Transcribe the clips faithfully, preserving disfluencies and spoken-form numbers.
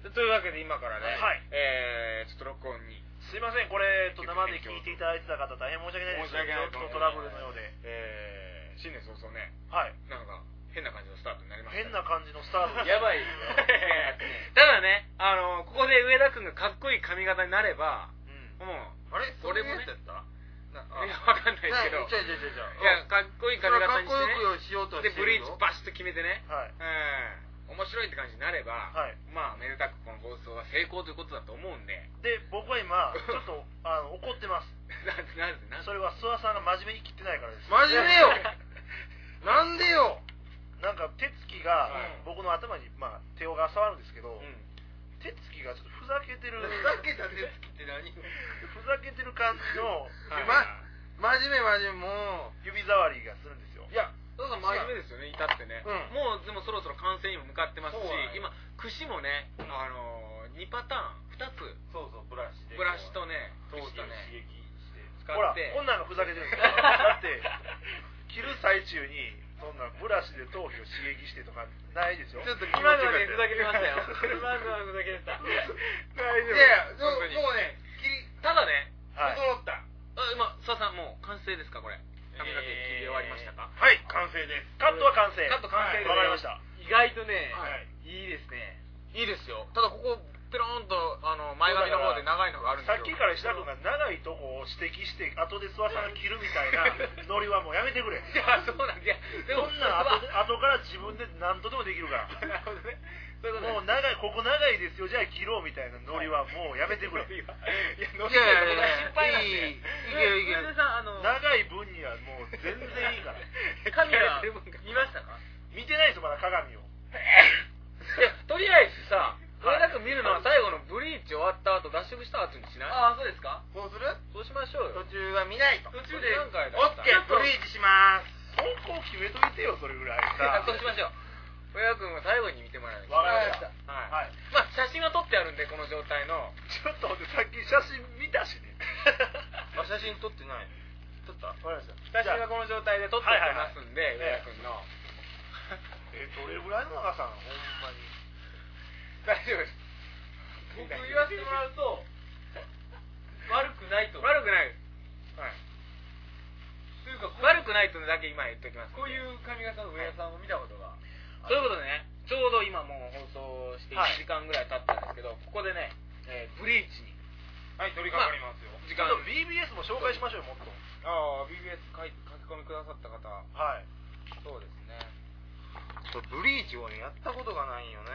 というわけで今からね、 はい、 えー、ちょっと録音にすいません、これ生で聞いていただいてた方大変申し訳ないです。 申し訳ないちょっとトラブルのようで、 えー、新年早々ね、 はい、 なんか変な感じのスタートになりました、ね、 変な感じのスタートやばいよただね、あのここで上田君がかっこいい髪型になれば、うん、もうあれ俺もね、 それもやったいや、わかんないですけど、 違う違う違う違う、 いや、かっこいい髪型にしてね、 かっこよくしようとしてるでブリーチバシッと決めてね、 はい、 うん、面白いって感じになれば、はい、まあめでたくこの放送は成功ということだと思うんで、 で僕は今ちょっとあの怒ってます。 なんでなんでなんでそれは諏訪さんが真面目に切ってないからです。 真面目よなんでよ。 なんか手つきが、うん、僕の頭に、まあ、手をが触るんですけど、うん、手つきがちょっとふざけてるふざけた手つきって何ふざけてる感じの、 はい、ま、真面目真面目もう指触りがするんですよ。 いやそうそう真面目ですよね、至ってね、うん、もうでもそろそろ完成にも向かってますし、今櫛もね、あのー、にパターンふたつ、 そうそうブラシでブラシとね頭皮を刺激して使って、ほらこんなんがふざけてるんですよだって切る最中にそんなブラシで頭皮を刺激してとかないですよ。 ちょっと今のはねふざけてましたよ今のはふざけてた大丈夫。 いやいやもうねただね、 整った、 あ今諏訪さんもう完成ですかこれ、髪の毛切り終わりましたか？ はい、完成です。カットは完成。 カット完成でわかりました。 意外とね、いいですね。いいですよ。ただここペロンとあの前髪の方で長いのがあるんですよ。 さっきから石田君が長いとこを指摘して後で諏訪さんが切るみたいなノリはもうやめてくれ。 いやそうなんで、いやでもそんな後で後から自分で何とでもできるから。 なるほどね。 もう長いここ長いですよじゃあ切ろうみたいなノリはもうやめてくれ。いやノリは心配なんで。いいけるいける。 長い分にはもう全然いいから。 髪は見ましたか？ 見てないですよまだ鏡を。 いやとりあえずさ。上田君見るのは最後のブリーチ終わった後脱色した後にしない？ああそうですか？ そうする？ そうしましょうよ。 途中は見ないと。 途中で何回だオッケーブリーチしまーす。 方向決めといてよそれぐらいさ。 そうしましょう。上田君は最後に見てもらいます。 わかりました。 はい。まあ写真は撮ってあるんでこの状態の。 ちょっと待ってさっき写真見たしね。 あ写真撮ってない。撮った？ わかりました。 写真はこの状態で撮ってますんで上田君の。 えどれぐらいの長さなのほんまに。 大丈夫です。 僕言わせてもらうと悪くないと悪くないです。はい。というか悪くないとだけ今言っておきます。 こういう髪型の上田さんを見たことが。 ということでね、ちょうど今もう放送していちじかんぐらい経ったんですけど、ここでね、えー、ブリーチにはい取り掛かりますよ。 時間 ビービーエス も紹介しましょうよもっと。 ああ ビービーエス 書き込みくださった方。 はい。 そうですね。 ブリーチをねやったことがないよね。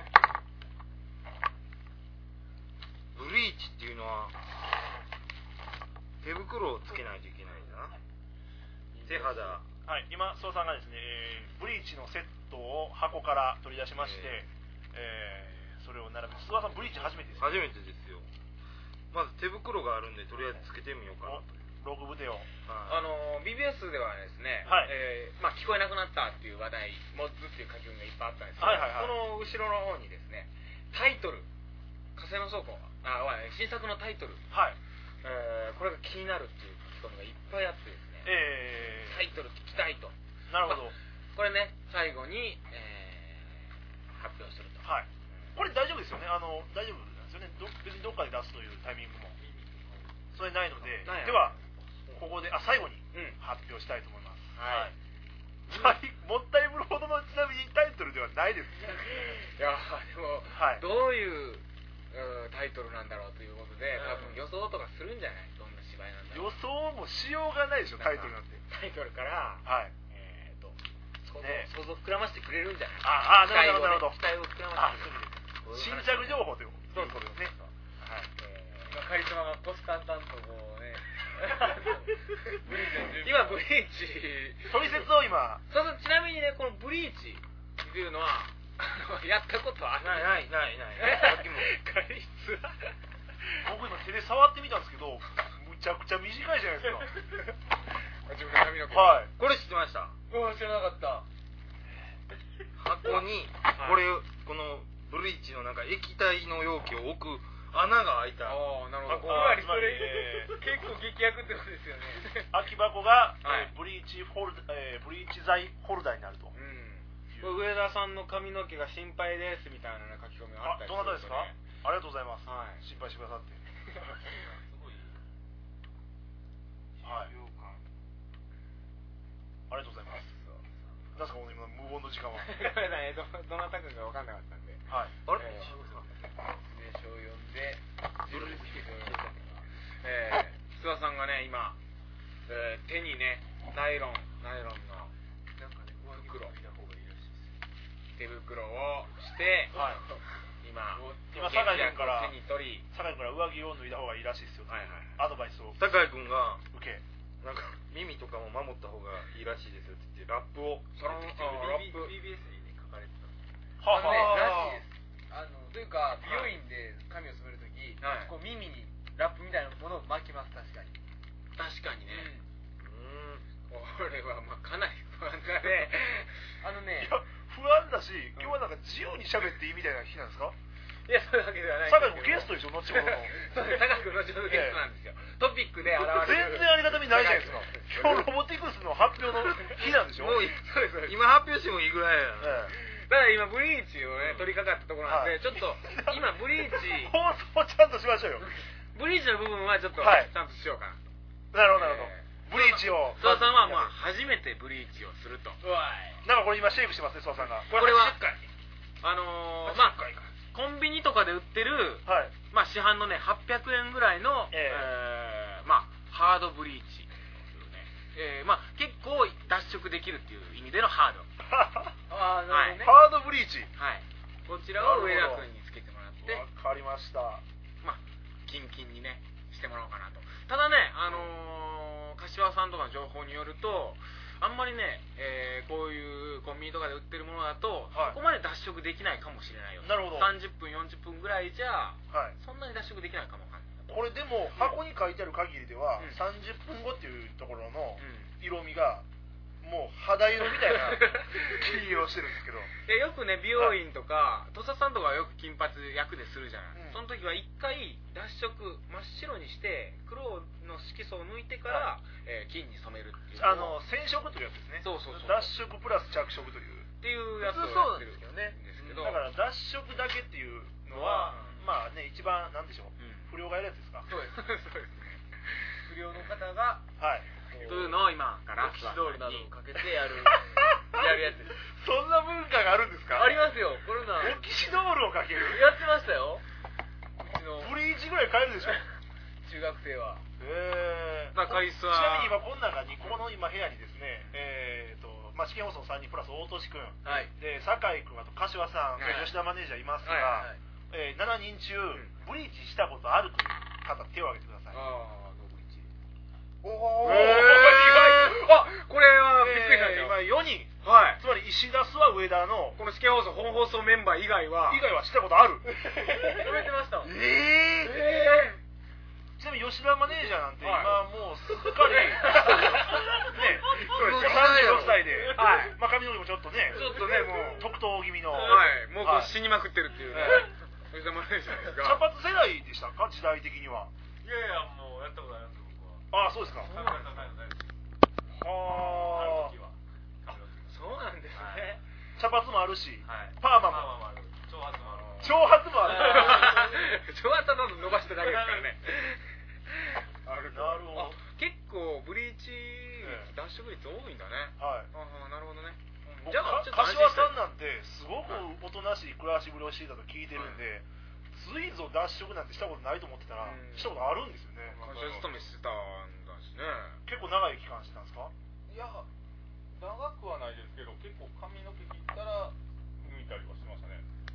ブリーチっていうのは手袋をつけないといけないんだな。手肌。 はい、今諏訪さんがですね、えー、ブリーチのセットを箱から取り出しまして、えー、それを並べて、諏訪さんブリーチ初めてですか？ 初めてですよ。まず手袋があるんでとりあえずつけてみようかなと。 ログブテを、 はい、あの ビービーエス ではですね、はい、えーまあ、聞こえなくなったっていう話題モッズっていう書き込みがいっぱいあったんですけど、はいはいはい、この後ろの方にですねタイトル火星の倉庫あ新作のタイトル、はいえー、これが気になるっていう書き込みがいっぱいあってですね、えー、タイトル聞きたいと。 なるほど、まあ、これね最後に、えー、発表すると、 はい、これ大丈夫ですよね。あの大丈夫なんですよね。ど別にどっかで出すというタイミングもそれないので、はい、ではここであ最後に発表したいと思います、うん、はい、もったいぶるほどのちなみにタイトルではないですいやでも、はい、どういうタイトルなんだろうということで、多分予想とかするんじゃない？どんな芝居なんだろう。 予想もしようがないでしょタイトルなんて。 タイトルからはいえっと想像、ね、想像膨らませてくれるんじゃない？ ああなるほどなるほど。 期待を膨らませてくれる。 新着情報ということですね。 はい。今カリスマがポスター担当をね今ブリーチ取説を今そうそうちなみにねこのブリーチっていうのはやったことはないないないないさっきもカリス僕今手で触ってみたんですけどむちゃくちゃ短いじゃないですか自分の髪の毛。 はいこれ知ってました？ うん知らなかった。 箱にこれこのブリーチのなんか液体の容器を置く穴が開いた。 ああなるほど。 つまりそれ結構激薬ってことですよね。 空き箱が、はい、ブリーチホルダー、えー、ブリーチ剤ホルダーになると。うん。 上田さんの髪の毛が心配ですみたいな書き込みがあったりどなたですか？ありがとうございます。心配してくださって。はい。ありがとうございます。なんすかこの今無言の時間は。 どなたかが分かんなかったんで。 はい。 あれ？説明書を読んで、えー、諏訪さんがね今、えー、手にねナイロンナイロンの袋、手袋をして、はい、今今酒井君から手に取り、 酒井君から上着を脱いだ方がいいらしいですよ。はいはい。アドバイスを。 酒井君が受け。 なんか耳とかも守った方がいいらしいですよって言ってラップをそのラップビービーエス にね書かれてた。 はあ、 らしいです。あのというか美容院で髪を染めるとき、はい、こう耳にラップみたいなものを巻きます。確かに。 確かにね。うん。これはまあかなり不安だね。 あのね。いや不安だし、今日はなんか自由に喋っていいみたいな日なんですか？ いや、そういうわけではない。 酒井君ゲストでしょ、後ほどの。 そうです、酒井君後ほどゲストなんですよ。トピックで現れる。 全然ありがたみないじゃないですか。今日ロボティクスの発表の日なんでしょ。 もうそうです今発表してもいいぐらいや。 だから今ブリーチをね取り掛かったところなんで、ちょっと今ブリーチ放送ちゃんとしましょうよ。 ブリーチの部分はちょっとちゃんとしようかな。なるほどなるほど。ブリーチを諏訪さんはまあ初めてブリーチをすると。 なんかこれ今シェイクしてますね、諏訪さんが。 これはあのまあコンビニとかで売ってる、はい、まあ市販のねはっぴゃくえんぐらいの、えーえー、まあハードブリーチ、えー、まあ結構脱色できるっていう意味でのハードあーなるほどね、はい、ハードブリーチ、 はい、こちらを上田君につけてもらってわかりました。 まあキンキンにねしてもらおうかなと。ただねあのー、柏さんとかの情報によるとあんまりね、えー、こういうコンビニとかで売ってるものだと、はい、そこまで脱色できないかもしれないよ。 なるほど。 さんじゅっぷんよんじゅっぷんぐらいじゃ、はい、そんなに脱色できないかもわかんない。 これでも箱に書いてある限りでは、うん、さんじゅっぷんごっていうところの色味がもう肌色みたいな金色してるんですけどいやよくね美容院とか土佐さんとかはよく金髪役でするじゃない、うん、その時は一回脱色真っ白にして黒の色素を抜いてから、はい、えー、金に染めるっていうあの染色というやつですね。 そうそうそう、 脱色プラス着色というっていうやつをやってるんですけど、 だから脱色だけっていうのは、うん、まあね一番なんでしょう、うん、不良がやるやつですか。 そうですそうですね。 不良の方がはいというのを今からオキシドールなどをかけてやるやるやつです。 そんな文化があるんですか？ ありますよ。これなオキシドールをかけるやってましたよ。 うちのブリーチぐらい買えるでしょ中学生は。 へえー。 カリスはちなみに今この中にこの今部屋にですねえーとまあ試験放送さんにんプラス大俊君、はい、で酒井君あと柏さん、はい、吉田マネージャーいますが、はいはい、えー、しちにん中、うん、ブリーチしたことあるという方手を挙げてください。ああおお、えー、意外。あ、これはびっくりしたんですよ。 今よにん、 はい、 つまり石田諏訪上田のこの試験放送本放送メンバー以外は以外はしたことある。 止めてました。 えー、えー、ちなみに吉田マネージャーなんて今、はい、もうすっかりね、そうですよ、さんじゅうろくさいで、はい、まあ髪の毛もちょっとね、 ちょっとねもう特等気味の、 はい、もうこう死にまくってるっていうね、はい、吉田マネージャーですが。 茶髪世代でしたか時代的には。 いやいやもうやったことあります。 ああそうですか。はあ。 そうなんですね。 茶髪もあるし、パーマもある。 長髪もある。 長髪もある。 長髪はどんどん伸ばしただけですからね。 あるなるほど。 結構ブリーチ脱色率多いんだね。 はい。 ああなるほどね。 じゃあ柏さんなんてすごくおとなしい暮らしぶりをしていたと聞いてるんで。ついぞ脱色なんてしたことないと思ってたら、したことあるんですよね。 会社勤めしてたんだしね。 結構長い期間してたんですか？ いや長くはないですけど結構髪の毛切ったら抜いたりはしましたね。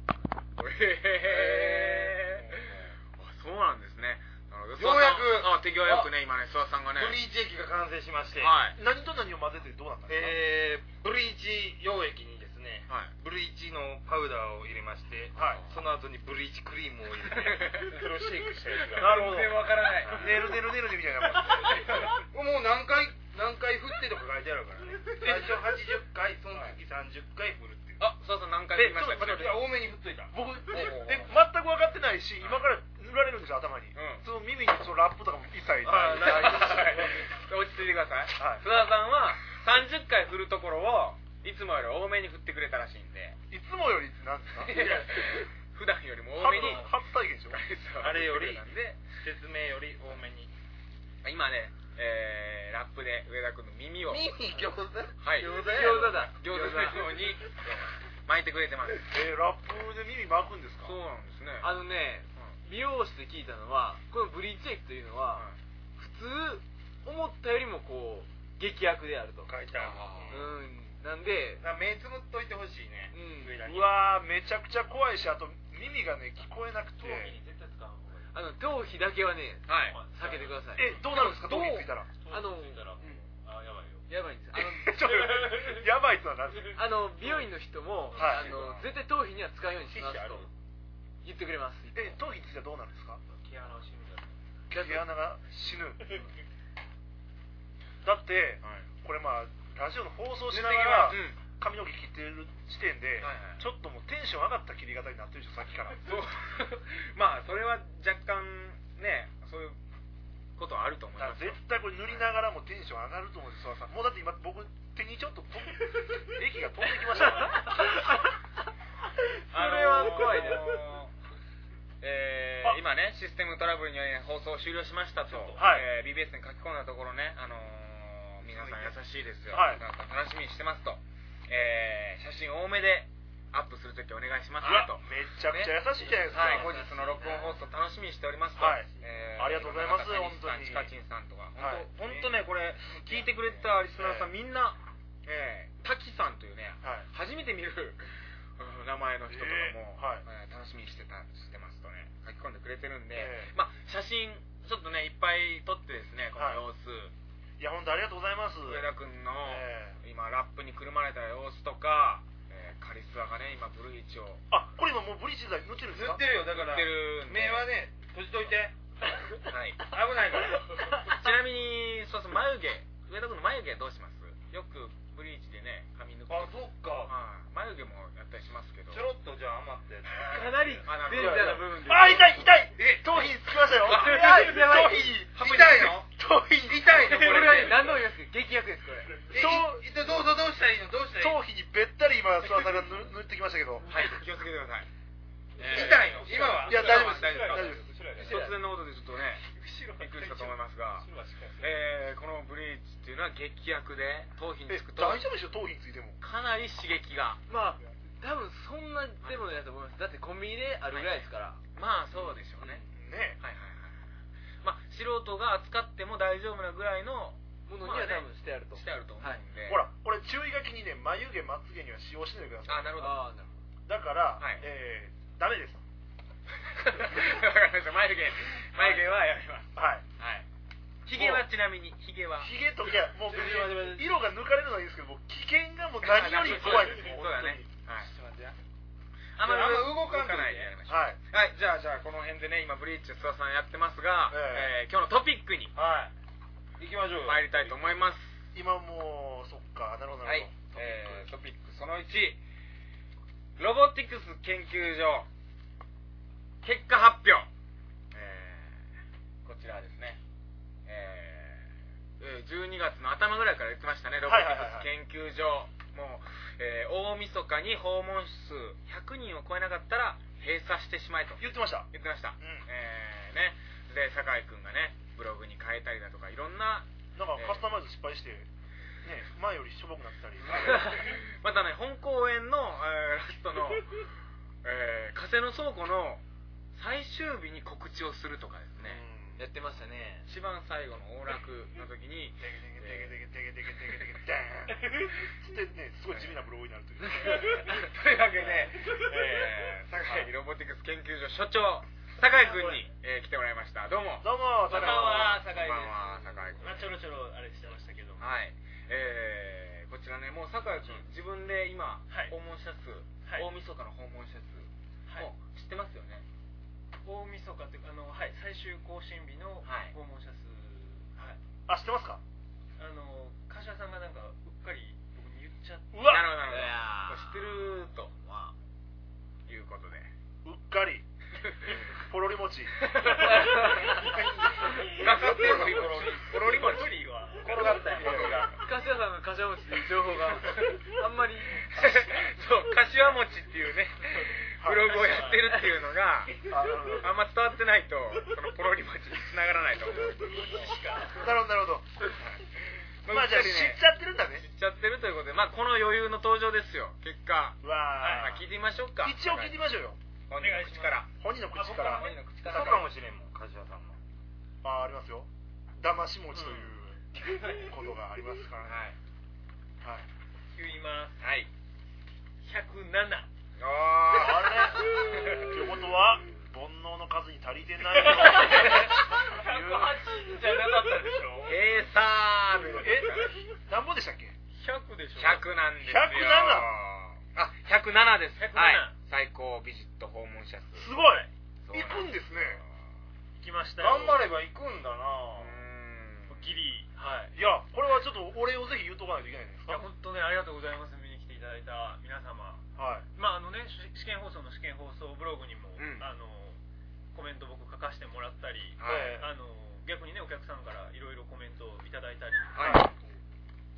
へえー、あそうなんですね。 ようやくあ手際よくね今ね諏訪さんがねブリーチ液が完成しまして、 はい、何と何を混ぜてどうなったんですか？ えー、ブリーチ溶液にですね、はい、ブリーチのパウダーを入れまして、はい、その後にブリーチクリームを入れてそれをシェイクしたやつがなるほど全然わからないねるねるねるねみたいなもんもう何回何回振ってとか書いてあるからね最初はちじゅっかいその次さんじゅっかい振るっていう。 あそうそう何回振りました？ 多めに振っといた僕え全く分かってないし今から塗られるんですよ頭に、うん、その耳にそのラップとかも一切ない落ち着いてください、はい、須田さんはさんじゅっかい振るところをいつもより多めに振ってくれたらしいんで。 いつもよりって何ですか？ 普段よりも多め説明より多めに。 今ね、えー、ラップで上田君の耳を耳餃子はい餃子餃子だ餃子のように巻いてくれてます。 えー、ラップで耳巻くんですか？ そうなんですね。 あのね、美容室で聞いたのはこのブリーチ液というのは、はい、普通思ったよりもこう劇薬であると書いてある。 うんなんで目つぶっといてほしいね。 うん、うわーめちゃくちゃ怖いし、あと耳がね聞こえなくて。 あの頭皮だけはね、 はい、 避けてください。 えどうなるんですか？頭皮ついたら。 あの、 ついたら、うん、あやばいよ。 やばいんです。あのやばいってのは何ですか？ あの美容院の人も、はい、あの絶対頭皮には使うようにしますと言ってくれます。 え頭皮ついたらどうなるんですか？ 毛穴が死ぬ。 毛穴が死ぬ。だって、はい、これまあラジオの放送しながら髪の毛切ってる時点で、はいはい、ちょっともうテンション上がった切り方になってるでしょさっきから。 そうまあそれは若干ねそういうことはあると思います。 絶対これ塗りながらもテンション上がると思うんです。さんもうだって今僕手にちょっと液が飛んできましたから、ね、 それは怖いです。 えー、今ねシステムトラブルにより放送終了しましたと、 はいえー、ビービーエス に書き込んだところね、あのー、皆さん優しいですよ、 はい、 皆さん楽しみにしてますと、えー、写真多めでアップするときお願いしますよと。 めちゃくちゃ優しいじゃないですか、 はい、後日の録音放送楽しみにしておりますと、 はい、 えー、ありがとうございます。本当にチカチンさんとか本当ねこれ聞いてくれたリスナーさん、えー、みんな、えー、滝さんというね、はい、初めて見る名前の人とかも、えーはいえー、楽しみにしてたしてますとね書き込んでくれてるんで、えー、まあ写真ちょっとねいっぱい撮ってですねこの様子、はい、 いや本当ありがとうございます。 上田君の、えー、今ラップにくるまれた様子とか、えー、カリスワがね今ブルーイチをあこれ今もうブリーチ剤塗ってるんですか？ 塗ってるよ。だから目はね閉じといてはい危ないからちなみにそうそう眉毛上田君の眉毛どうします？よくブリーチでね髪抜く。 あそっか、 はい、眉毛もやったりしますけどちょろっとじゃあ余ってかなりデンジャーな部分で。 あ痛い痛いえ頭皮つきましたよ。 痛いやばい。 頭皮痛いの？ 頭皮痛いのこれ。 これはね何度も言いますけど劇薬ですこれ。 そうどうどうどうしたらいいの？どうしたらいいの？ 頭皮にべったり今諏訪さんが塗ってきましたけど。 はい気をつけてください。 痛いの？今は？ いや大丈夫です大丈夫です。突然のことでちょっとねびっくりしたと思いますが、えー、このブリーチっていうのは劇薬で頭皮につくと大丈夫でしょ頭皮についてもかなり刺激がまあ多分そんなでもないと思います。だってコンビニであるぐらいですから、 はい、まあそうでしょうね。 ねはいはいはい。まあ素人が扱っても大丈夫なぐらいのものには多分してあると、 してあると思うんで、 はい、ほらこれ注意書きにね眉毛まつげには使用しないでください。 あなるほど。あなるほど。だから、はい、えー、ダメです。 わかりました。眉毛眉毛はやめます。 はいはい。ヒゲはちなみにヒゲはヒゲといやもう別に色が抜かれるのはいいですけどもう危険がもう何より怖いです。 そうだね。はい。 ちょっと待ってや。 あんまり動かないでやりましょう。はい。はい。じゃあじゃあこの辺でね今ブリーチ須田さんやってますが、えー、今日のトピックにはい行きましょうよ。 参りたいと思います。 今もうそっかなるほどなるほど。 はい。えー、トピックそのいちロボティクス研究所結果発表。こちらですね、えー、じゅうにがつの頭ぐらいから言ってましたね。ロボティクス研究所、もう、えー、大晦日に訪問数ひゃくにんを超えなかったら閉鎖してしまえと言ってました言ってました、 うんえー、ねで酒井君がねブログに変えたりだとかいろんななんかカスタマイズ失敗して、ね、前よりしょぼくなってたりまたね本公演の、えー、ラストの、えー、加瀬の倉庫の最終日に告知をするとかですね、 うん、やってましたね。 一番最後の往楽の時にテケテケテケテケテケテケテケテケダーンつってねすごい地味なブログになるというというわけで、えー、酒井ロボティクス研究所所長酒井君に、えー、来てもらいました。どうもどうも酒井は酒井です。こんばんは酒井君。 まあちょろちょろあれしてましたけどはいえー、こちらねもう酒井君自分で今、はい、訪問者数、はい、大晦日の訪問者数、はい、もう知ってますよね。 大晦日っていうかあの、はい、最終更新日の訪問者数、 はい、あ知ってますか。 あの柏さんがなんかうっかり僕に言っちゃって。 うわなるほどなるほど知ってると、まあ、いうことでうっかりポロリ餅かかってるのポロリ餅は転がったよ柏さんが柏餅っていう情報があんまりそう柏餅っていうねブログをやってるっていうのがあんま伝わってないとそのポロリ餅にあじゃあ知っちゃってるんだね。 知っちゃってるということで、まあこの余裕の登場ですよ。結果。 うわー、聞いてみましょうか。 一応聞いてみましょうよ。 本人の口から。 本人の口から。 本人の口から。そうかもしれんもん、梶原さんも。 まあありますよ。騙し餅ということがありますからね。はい。はい。 言います。 はい。 ひゃくなな。 ああ、 あれということは煩悩の数に足りてないの。ひゃくはちじゃなかったでしょ。 えーさーえ、何本でしたっけ？ ひゃくでしょ。 ひゃくなんですよ。 ひゃくなな。 あ、ひゃくななです。 ひゃくなな。 はい。最高ビジット訪問者数。 すごい。行くんですね。 行きましたよ。 頑張れば行くんだな。 ギリ。はい。 いや、これはちょっとお礼をぜひ言うとかないといけないんですか？ いや、本当ね、ありがとうございます。見に来ていただいた皆様。 はい。 まああのね、試験放送の試験放送ブログにも、 うん、 あのコメント僕書かせてもらったり、 はい、 あの逆にねお客さんからいろいろコメントをいただいたり、 はい、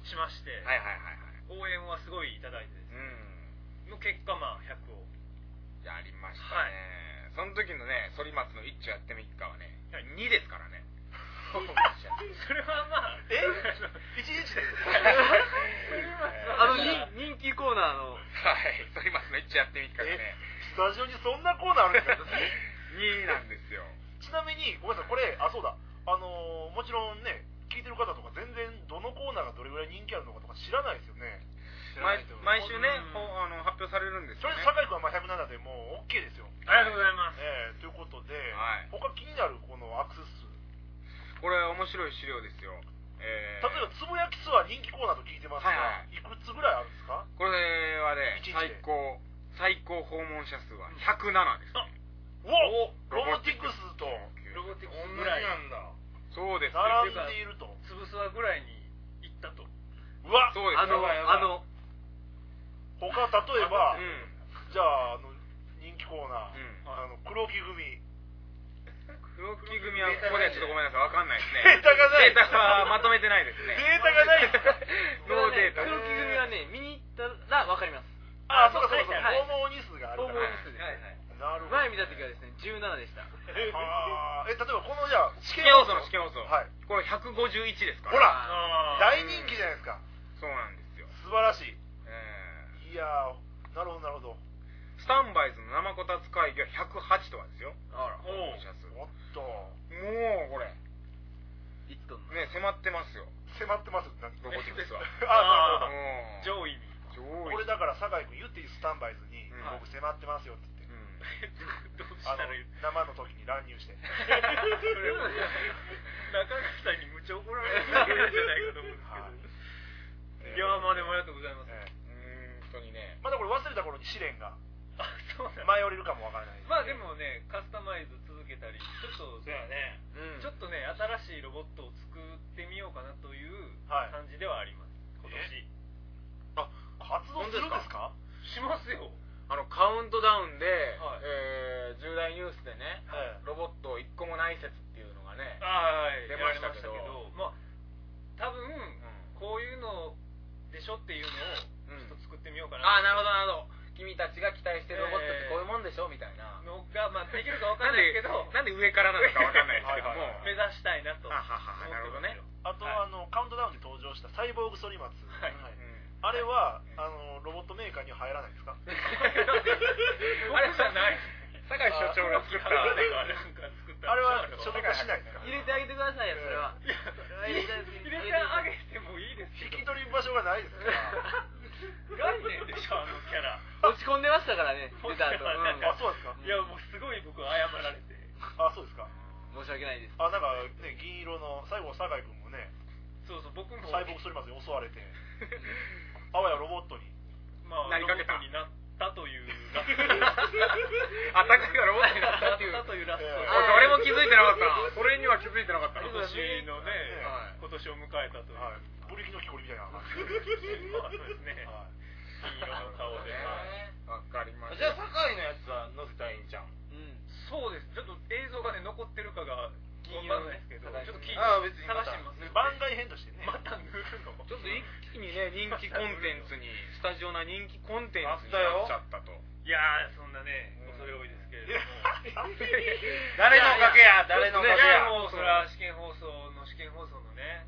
しまして、 はいはいはいはい、 応援はすごいいただいてですね、うん、の結果まあひゃくをやりましたね、はい、その時のね反町の一丁やってみっかはね、はい、にですからね。 それはまあえ一日であの人気コーナーのはい反町の一丁やってみっかがね、 スタジオにそんなコーナーあるんですか？ になんですよ。 ちなみにごめんなさい、これあそうだあのー、もちろんね聞いてる方とか全然どのコーナーがどれぐらい人気あるのかとか知らないですよね。 毎, 毎週ね、うん、あの発表されるんですよね。 それで酒井君はまあひゃくななでもう OK ですよ。 ありがとうございます、 えー、ということで、 はい、 他気になるこのアクセス数、 これ面白い資料ですよ、えー、例えばつぶやきツアー人気コーナーと聞いてますが、はいはい、いくつぐらいあるんですか？ これはね最高最高訪問者数はひゃくななですね。 おロボティクスとロボティクスぐらいなんだ。 そうです。 並んでいると。 つぶすわぐらいに行ったと。 うわ、 そうです。 あのあの他例えば、 うん、 じゃああの人気コーナー、 うん、 あの黒木組。 黒木組はここではちょっとごめんなさい、わかんないですね。 データがない。 データはまとめてないですね。 データがないですか？ ノーデータ。 黒木組はね見に行ったらわかります。 ああ、そうかそうかそうか。訪問日数があるから。 訪問日数です。はいはい。 なるほど。 前見た時はですねじゅうななでした。 ああ、え例えばこのじゃあ試験放送の試験放送。 はい。 これひゃくごじゅういちですから。 ほら、大人気じゃないですか。 そうなんですよ。 素晴らしい。 えー、いやー、なるほどなるほど。 スタンバイズの生こたつ会議はひゃくはちとかですよ。 あら、 訪問者数。 おっと。 もうこれ。 いっとんね迫ってますよ。 迫ってます。 ロボティクスは。 ああ、なるほど。上位に。 これだから酒井君言っていいスタンバイズに、うん、僕迫ってますよって言って、 うん、どうしたらいい生の時に乱入してそれも中垣さんにむちゃ怒られるんじゃないかと思うんですけど、はい、いやまあでもありがとうございます、 えー、うん本当にねまだこれ忘れた頃に試練があそうなん舞い降りるかもわからない、 まあでもねカスタマイズ続けたりちょっとそうやね、うん、ちょっとね新しいロボットを作ってみようかなという感じではあります、はい、今年あ活動するんですか？ しますよ。 あのカウントダウンで、 はいえー、重大ニュースでね、はい、ロボットいっこもない説っていうのがね、 はい、 出ましたけど、 まあ多分、うん、こういうのでしょっていうのをちょっと作ってみようかな、 うん、ああなるほどなるほど。君たちが期待してるロボットってこういうもんでしょみたいなのが、まあ、できるか分かんないけどなんで上からなのか分かんないですけども目指したいなと思ってますよ。 なるほどね。 あと、はい、あのカウントダウンで登場したサイボーグ反町、 はいはい、 あれは、あのロボットメーカーには入らないですか？ あれじゃない。 酒井所長が作った。 あれは所属しないですか？ 入れてあげてくださいよそれは。入れてあげてもいいですけど。引き取り場所がないですから。 概念でしょあのキャラ。落ち込んでましたからね。出た後。 あそうですか。 いやもうすごい僕謝られて。 あそうですか。 申し訳ないです。 あなんかね銀色の最後酒井君もね。 そうそう僕も。 サイボーグ反町に襲われて。あわやロボットに。 まあ、なりかけたロボットになったというラストあたかがロボットになったっていうというラスト、えー、誰も気づいてなかったなそれには気づいてなかった今年のね、はい、今年を迎えたという、 はい、ブリキの木こりみたいなまあそうですね、はい、金色の顔でわかりました。 じゃあ酒井のやつは載せたらいいんじゃん。 うんそうですちょっと映像がね残ってるかが金色なんですけど、ちょっと聞いてあ別に探してみますね。 番外編としてね。 また塗るの。 ちょっと一気にね人気コンテンツにスタジオな人気コンテンツになっちゃったと。 いやーそんなね恐れ多いですけれども。 誰のおかげや誰のおかげや。 もうそれは試験放送の試験放送のね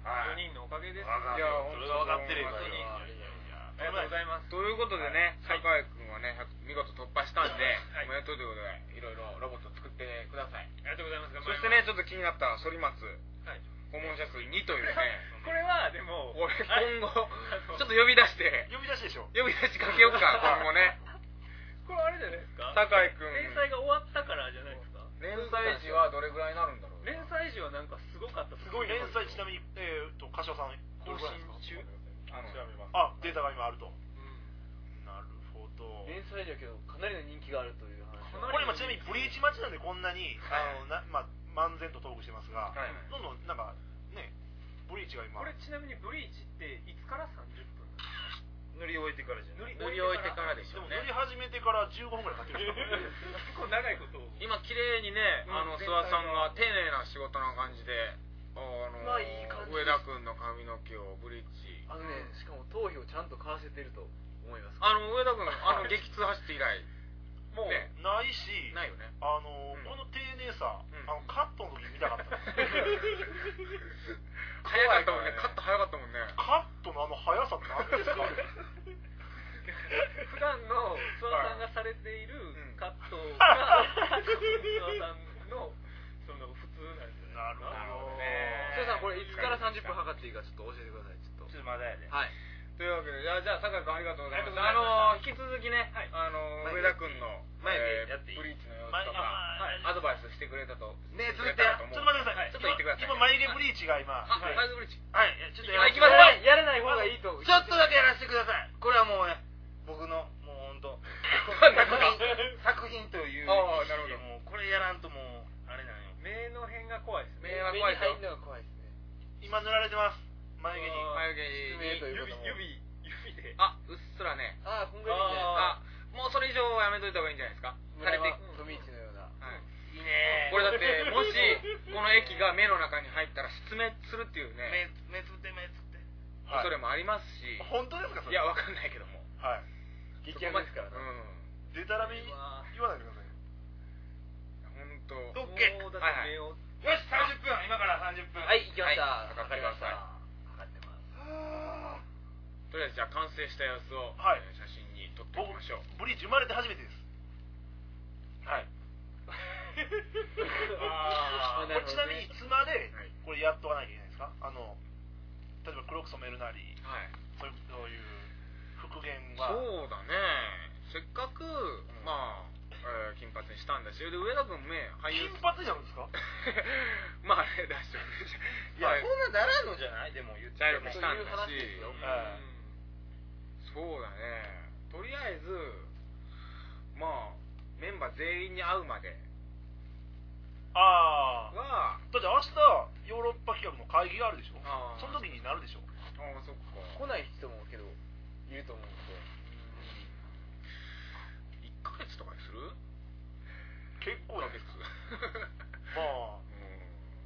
よにんのおかげです。いや、それが分かってればいい。 ありがとうございます。 ということでね、酒井君はね、見事突破したんで、おめでとうということで、いろいろロボット作ってください。 ありがとうございます。 そしてね、ちょっと気になった反松、訪問者数にというね、 これはでも、 俺今後、ちょっと呼び出して、 呼び出しでしょ呼び出しかけようか、今後ね。 これあれじゃないですか、 酒井君。 連載が終わったからじゃないですか。 連載時はどれぐらいになるんだろう。 連載時はなんかすごかった。 すごい連載、ちなみに、えーと、柏さん、 更新中あ、データが今あると。なるほど。 連載だけどかなりの人気があるという話。 これ今ちなみにブリーチ待ちなんでこんなにあのなまあ漫然とトークしてますが、どんどんなんかねブリーチが今。 これちなみにブリーチっていつからさんじゅっぷんなんですか。 塗り終えてからじゃない。 塗り終えてからでしょうね。 でも塗り始めてからじゅうごふんぐらい経ってる。 結構長いことを。 今綺麗にね、あの諏訪さんが丁寧な仕事な感じで、あのまあいい感じ。 上田君の髪の毛をブリーチ。 あのね、しかも頭皮をちゃんと買わせてると思います。 あの上田君、あの激痛走って以来。 もうないし、 ないよね。 あのこの丁寧さ、あのカットの時見たかった。 早かったもんね。カット早かったもんね。 カットのあの速さって何ですか。 普段の諏訪さんがされているカットが諏訪さんのその普通なんですよ。 なるほどね。諏訪さんこれいつからさんじゅっぷん測っていいかちょっと教えてください。ちょっと。 ちょっとまだやで。 はい。 というわけで、じゃあ酒井君ありがとうございます。あの引き続きね、あの上田君のブリーチの様子とかアドバイスしてくれたと。 ね続いてちょっと待ってください。 ちょっと言ってください。 今眉毛ブリーチが今。 眉毛ブリーチ。 はい。ちょっと行きますか。 やらない方がいいと。 ちょっとだけやらせてください。これはもうね僕のもう本当作品という意識でもうこれやらんともうあれなんよ。 目の辺が怖いですね。 目は怖いですよ。怖いですね。 今塗られてます。眉毛に。 眉毛に指指で。 あ、うっすらね。 あ、こんぐらいいいんじゃないですか。 あ、もうそれ以上はやめといた方がいいんじゃないですか。 されてブリーチのような。 いいね。これだってもしこの液が目の中に入ったら失明するっていうね。 目目つって目つって。 恐れもありますし。 本当ですかそれ。 いやわかんないけども。 はい。 激ヤバですからね。 うん。デタラメ言わないでください。 本当。 オッケー。 はいはい。 よしさんじゅっぷん今からさんじゅっぷん。 はい行きました。 測ってください。 測ってます。 とりあえずじゃあ完成した様子を写真に撮っておきましょう。 ブリーチ生まれて初めてです。はい。ああ。ちなみにいつまでこれやっとかなきゃいけないですか。あの例えば黒く染めるなり、そういう復元は。 そうだね。せっかくまあ。えー、金髪にしたんだし、で上田君目俳優金髪になるんですか。 まあね、出してるいや、そんなならんのじゃない。でも言っちゃいもしたんだし、 うん、 そうだね。とりあえずまあメンバー全員に会うまでああはだって明日ヨーロッパ企画の会議があるでしょ。その時になるでしょ。 ああそっか。 来ない人もけどいると思うんでいっかげつとかにする。 結構ですまあ、うん、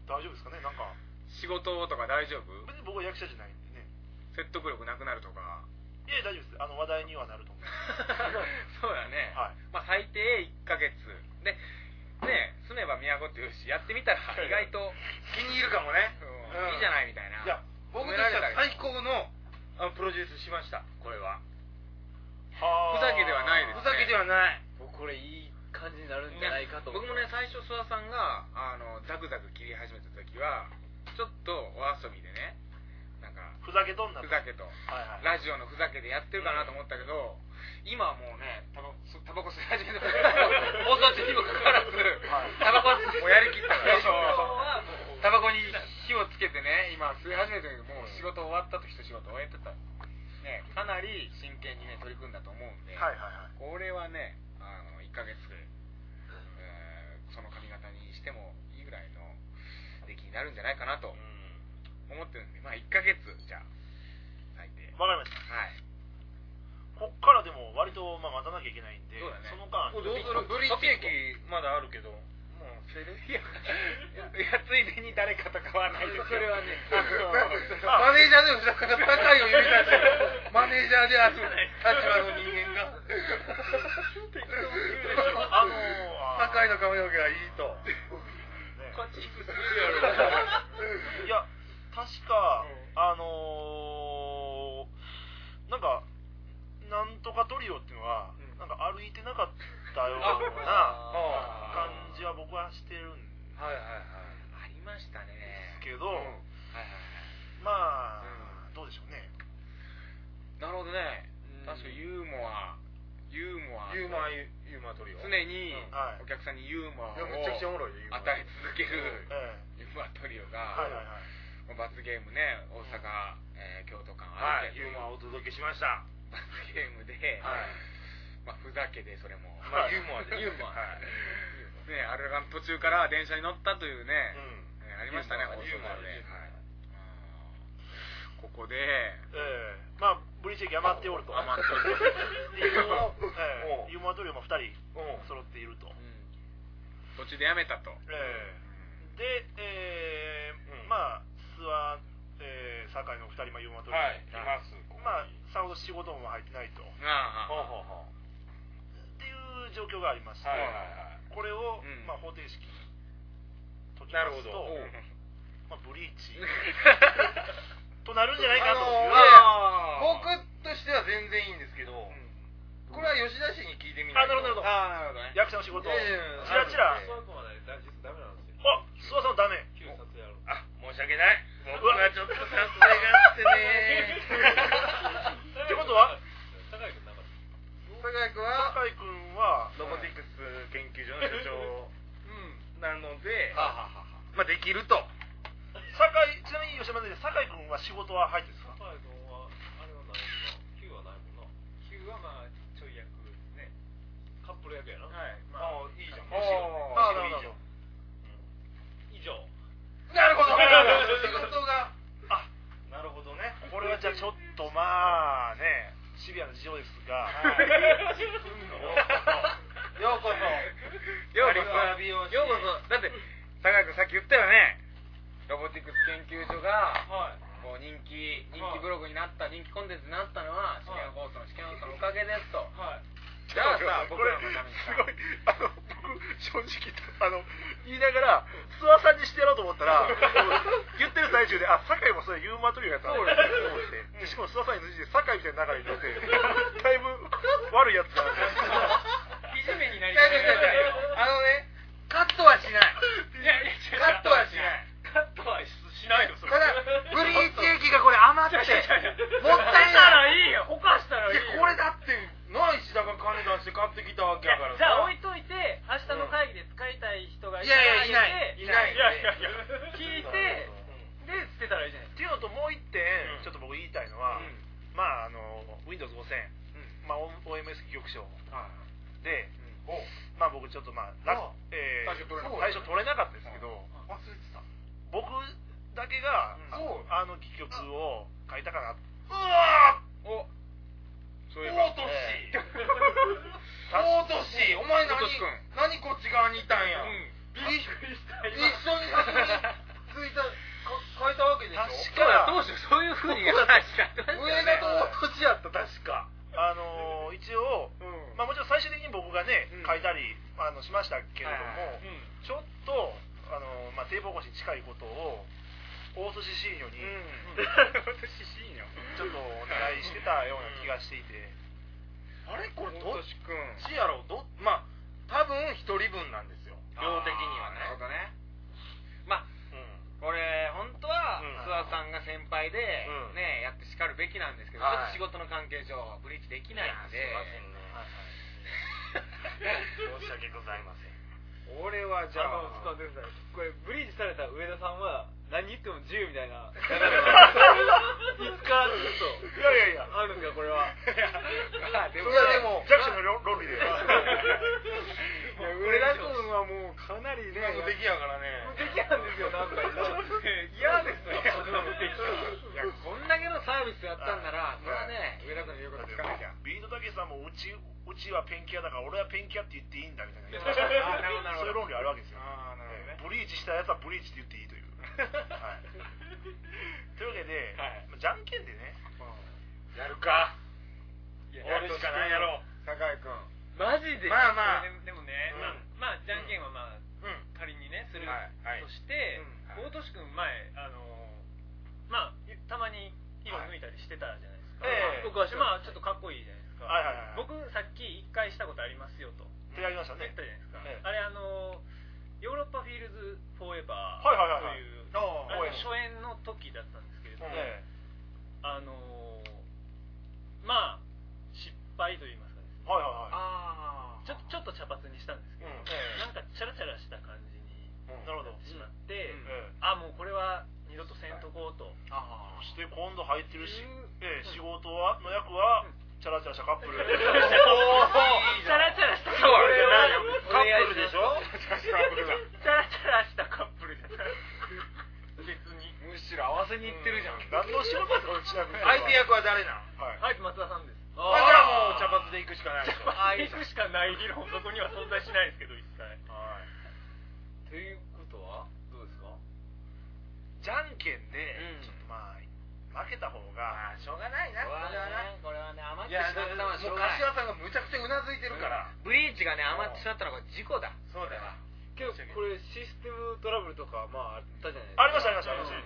大丈夫ですかね。なんか仕事とか大丈夫。 別に僕は役者じゃないんでね。 説得力なくなるとか。 いや大丈夫です。あの話題にはなると思うそうだね、 はい、 まあ最低いっかげつでね、住めば都っていうし、やってみたら意外と気に入るかもね、 うん、いいじゃないみたいな。 いや僕としては最高のあのプロデュースしました。これはふざけではないですね。 ふざけではない。 僕これいい感じになるんじゃないかと思って。 僕もね最初諏訪さんがあのザクザク切り始めた時はちょっとお遊びでね、なんかふざけとんなふざけと、はいはい、ラジオのふざけでやってるかなと思ったけど、うん、今はもうねタバタバコ吸い始めた放送中にもかかわらず、はい、タバコをやりきったからタバコに火をつけてね今吸い始めてるけどもう仕事終わったと一仕事終えてた、ね、かなり真剣にね取り組んだと思うんで、 はいはいはい、 これはねあのいっかげつで、えー、その髪型にしてもいいぐらいの出来になるんじゃないかなと思ってるんで、まあいっかげつじゃあ最低。 わかりました。 はい。 こっからでも割とまあ待たなきゃいけないんで、 そうだね、 その間どうする。ブリーチ液まだあるけど、もうセルいやいやついでに誰かと買わないでそれはねマネージャーでも高いを呼び出してマネージャーである立場の人間があの高いの髪の毛がいいとこっち低すぎるやろ。 いや確かいてなかったような感じは僕はしてるんですはいはいはいありましたねけど、うんはいはい、まあ、うん、どうでしょうねなるほどね、うん、確かにユーモアユーモアユーモアユーモアトリオ常にお客さんにユーモアをめちゃくちゃおもろい与え続けるユーモアトリオが、はいはいはい、罰ゲームね大阪、えー、京都間あるけど、はい、ユーモアをお届けしました罰ゲームで、はいまあ、ふざけでそれも、 まあ、ユーモアでユーモア、はいね、あれが途中から電車に乗ったというね、うんえー、ありましたね放送で、はい、ここで、 えー、まあブリーチ駅余っておると余っておるとユーモアトリオもふたり揃っていると、うん、 途中でやめたと、 えー、で、えーうん、まあ諏訪、えー、堺のふたり、まあ、ユーモアトリオ、 はい、いますまあさほど仕事も入ってないとああほうほうほうっていう状況がありまして、はいはいはい、これを、うんまあ、方程式解きますと、まあ、ブリーチとなるんじゃないかという、 あのー、僕としては全然いいんですけど、うん、これは吉田氏に聞いてみないと。 あ、なるほどなるほど、ね、役者の仕事をチラチラ。 諏訪君はね、ダメなんですよ。 あ、諏訪さんダメ。 旧撮やろう。 あ、申し訳ない。僕はちょっと撮影があってね。 ってことは酒井君なんか酒井君は酒井君はロボティクス研究所の所長なので、まあできると。 酒井ちなみに吉村で酒井君は仕事は入ってるんですか？ 酒井君はあれはないもんな。Q はないもんな。Q はまあちょい役ですね。カップル役やな。はい。まあいいじゃん。むしろ。 ああなるほど。 以上。 なるほど。仕事が。 あ、なるほどね。これはじゃあちょっとまあねシビアな事情ですが。 ようこそ。 ようこそ。ようこそ。だって酒井君さっき言ったよね。ロボティクス研究所が、はい、こう人気人気ブログになった、はい、人気コンテンツになったのは試験放送の試験放送のおかげですと、はい、じゃあさ僕らのためにすごいあの僕正直あの言いながら諏訪さんにしてやろうと思ったら言ってる最中であ酒井もそれユーモアトリオやったなと思ってでしかも諏訪さんに抜いて酒井みたいな流れになってだいぶ悪いやつなんでいじめになりたいあのねカットはしないいやいやカットはしないカットはしないよそれ。 ただブリーチ液がこれ余ってもったいない。したらいいよ。ほかしたらいいよ。 これだってないしだから金出して買ってきたわけやからさ。 じゃあ置いといて明日の会議で使いたい人がいたらいやいやいないいない。 いやいやいや聞いてで捨てたらいいじゃない。 っていうのともう一点ちょっと僕言いたいのは、まああの ウィンドウズごせん、まあ オーエムエス 局長で、まあ僕ちょっとまあラスえ最初取れなかったですけど。 忘れてた。 僕だけが、うん、あの戯曲を書いたかな。 うわおそういえばオートシーオートシーお前何何こっち側にいたんや、うん、 びっくりした一緒に先についた書いたわけでしょ。 確かどうしようそういう風に話した上田とオートシーやった確かあのー、一応、うん、まあもちろん最終的に僕がね、うん、書いたりあのしましたけれども、うん、ちょっとあのまあ、堤防越しに近いことを大寿司シーニョに、うん、大寿司シーニョちょっとお願いしてたような気がしていて、 うん、あれこれどっちやろうどまあ多分一人分なんですよ量的にはね。 なるほどね。まあ、うん、これ本当は諏訪さんが先輩で、うん、ねやってしかるべきなんですけど、はい、ちょっと仕事の関係上ブリーチできないんで。 すいませんね。はいはい、申し訳ございません。 俺はじゃあ、 あのちょっと待ってください。これブリーチされた上田さんは何言っても自由みたいな。いつかちょっといやいやいやあるんですかこれは。 まあでもそれはでも弱者の論理で。 上田君はもうかなりね無敵やからね。 無敵なんですよなんか嫌ですよ。 いやこんだけのサービスやったんならそれはね上田君の言うこと聞かなきゃ。 ビートたけしさんもうちうちはペンキ屋だから俺はペンキ屋って言っていいんだみたいなそういう論理あるわけですよ。 あなるほどね。 ブリーチしたやつはブリーチって言っていいという。はい、というわけで、はい、じゃんけんでね、 うん、やるか。やるしかないやろ酒井君。 マジで。 まあまあで, でもね、うん、まあ、まあじゃんけんはまあ、うん、仮にねするとして、大俊君前あのー、まあたまに色抜いたりしてたじゃないですか。えー、僕はまあちょっとかっこいいじゃないですか。 か。僕さっき一回したことありますよと。 ってやりましたね。 言ったじゃないですか。あれあのヨーロッパフィールズフォーエバーという初演の時だったんですけれども、あのまあ失敗と言いますかですね。ちょちょっと茶髪にしたんですけど、なんかチャラチャラした感じになってしまって、あもうこれは二度とせんとこうと。 そして今度入ってるし仕事はの役はチャラチャラしたカップル。チャラチャラしたカップル。 カップルでしょ？ チャラチャラしたカップルじゃない。別に。 むしろ合わせにいってるじゃん。 何の仕事ですかちなみに。 相手役は誰なん？ はい。松田さんです。 あじゃあもう茶髪で行くしかないでしょ。 茶髪で行くしかない理論そこには存在しないですけど一切。 はい。ということはどうですか？ じゃんけんでちょっとまあ。負けた方がしょうがないな。 これはね、これはね余ってしまったのはしょうがない。柏さんがむちゃくちゃうなずいてるから。 ブリーチがね余ってしまったのが事故だ。 そうだよ。 けどこれシステムトラブルとかまああったじゃないですか。ありましたありましたありました。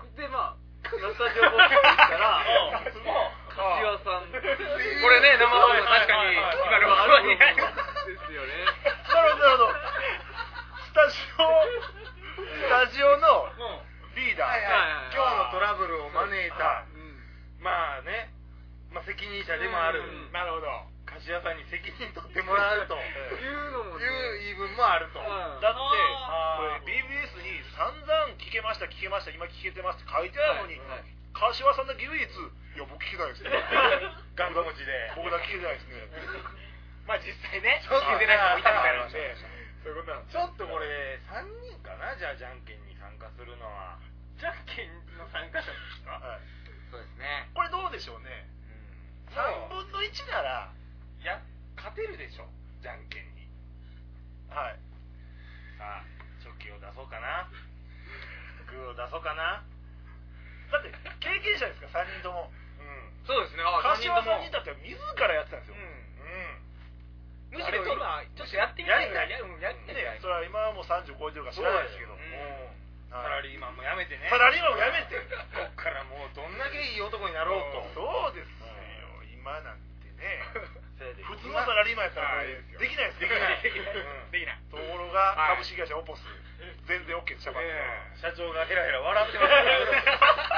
でまあスタジオボックスしたら柏さんこれね生放送確かに今のままにですよね。 なるほどなるほど。スタジオスタジオのリーダー、 今日のトラブルを招いた、まあね、まあ責任者でもある、 なるほど、 柏さんに責任取ってもらうというのもいう言い分もあると。 だってこれ ビービーエス に散々聞けました聞けました今聞けてますって書いてあるのに、柏さんだけ唯一いや僕聞けないですね。 ガン文字で僕だけ聞けないですね。 まあ実際ね、 ちょっと聞けない人もいたみたいなんで。 そういうことなんです。ちょっとこれさんにんかな、じゃあじゃんけんに参加するのは。 じゃんけんの参加者ですか？ はい。そうですね。 これどうでしょうね。さんぶんのいちならいや勝てるでしょ、じゃんけんに。 はい。 さあチョキを出そうかな、グーを出そうかな。 だって経験者ですかさんにんとも。 うん。そうですね。 柏さんにだって自らやってたんですよ。 むしろ今ちょっとやってみたいからやるやってね。それは今はもうさんじゅう超えてるから知らないですけど。 サラリーマンもやめてね。 サラリーマンもやめて。 こっからもうどんだけいい男になろうと。 そうですよ。今なんてね。普通のサラリーマンやったらできないです。できない。 できない。 ところが株式会社オポス全然 OK でしたから。 社長がヘラヘラ笑ってます。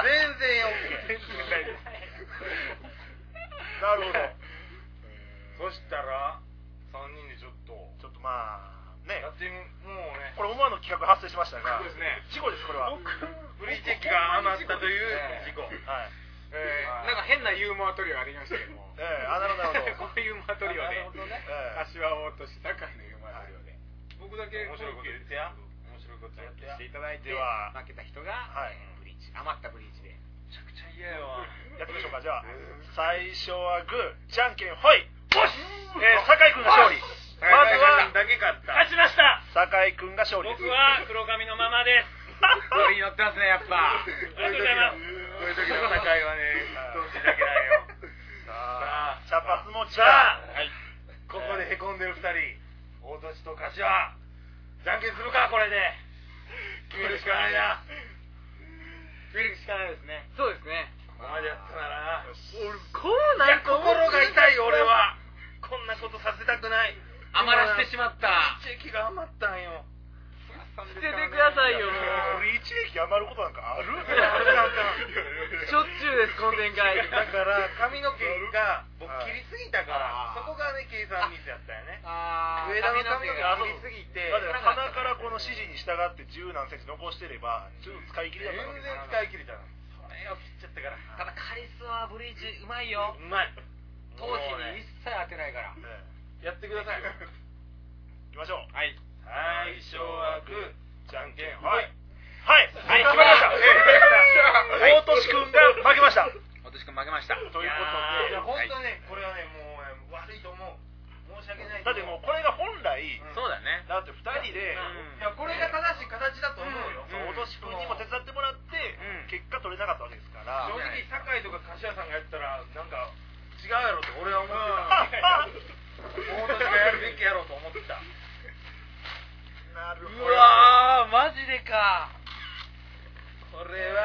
全然 OK。全然大丈夫。 なるほど。そしたらさんにんでちょっとちょっとまあね、 やってみもうね、 これ思わぬ企画発生しましたが、 そうですね、 事故ですこれは。 ブリーチ液が余ったという事故。はい。 えー、なんか変なユーモアトリオができましたけども。 ええ、あなるほどなるほど。 このユーモアトリオで、柏を落とし酒井のユーモアトリオで、 僕だけ面白いこと言ってや。面白いことやってや。 していただいて、負けた人がブリーチ、余ったブリーチで。 めちゃくちゃ嫌やわ。 やってみましょうか。じゃあ最初はグー、じゃんけんほい。よし。えー、酒井君が勝利。まずはだけ勝った。 勝ちました。 酒井君が勝利。 僕は黒髪のままです。 これに乗ってますね、やっぱ。 ありがとうございます。 こういう時の酒井はね、どっちだけないよ。 さあ、茶髪もさあ、ここでへこんでるふたり、大年と柏、じゃんけんするか、これで。決めるしかないな。 決めるしかないですね。そうですね。 ここまでやったなら、 俺、こうなんか心が痛い、俺は。こんなことさせたくない。 余らしてしまった。 ブリーチ液が余ったんよ。 捨ててくださいよ、もう。 ブリーチ液余ることなんかある？ しょっちゅうです、この展開。 だから髪の毛が僕切りすぎたから、そこがね計算ミスやったよね。上田の髪の毛切りすぎて、 鼻からこの指示に従って十何センチ残してればちょっと使い切りだったわけ。 全然使い切れたの。それを切っちゃったから。 ただカリスはブリーチうまいよ。 うまい。 頭皮に一切当てないから。 やってください。 行きましょう。 はい。 最初はグー、じゃんけんほい。 はい、はい、決まりました。大年君が負けました。 大年君負けました。ということで、 本当ね、これはね、もう悪いと思う。申し訳ない。 だってもうこれが本来、 そうだね。 だってふたりで、 いやこれが正しい形だと思うよ。 大年君にも手伝ってもらって結果取れなかったわけですから。 正直酒井とか柏さんがやったらなんか違うやろって俺は思ってた。大年がやるべきやろうと思ってた。 なるほど。うわー、マジでか。 これは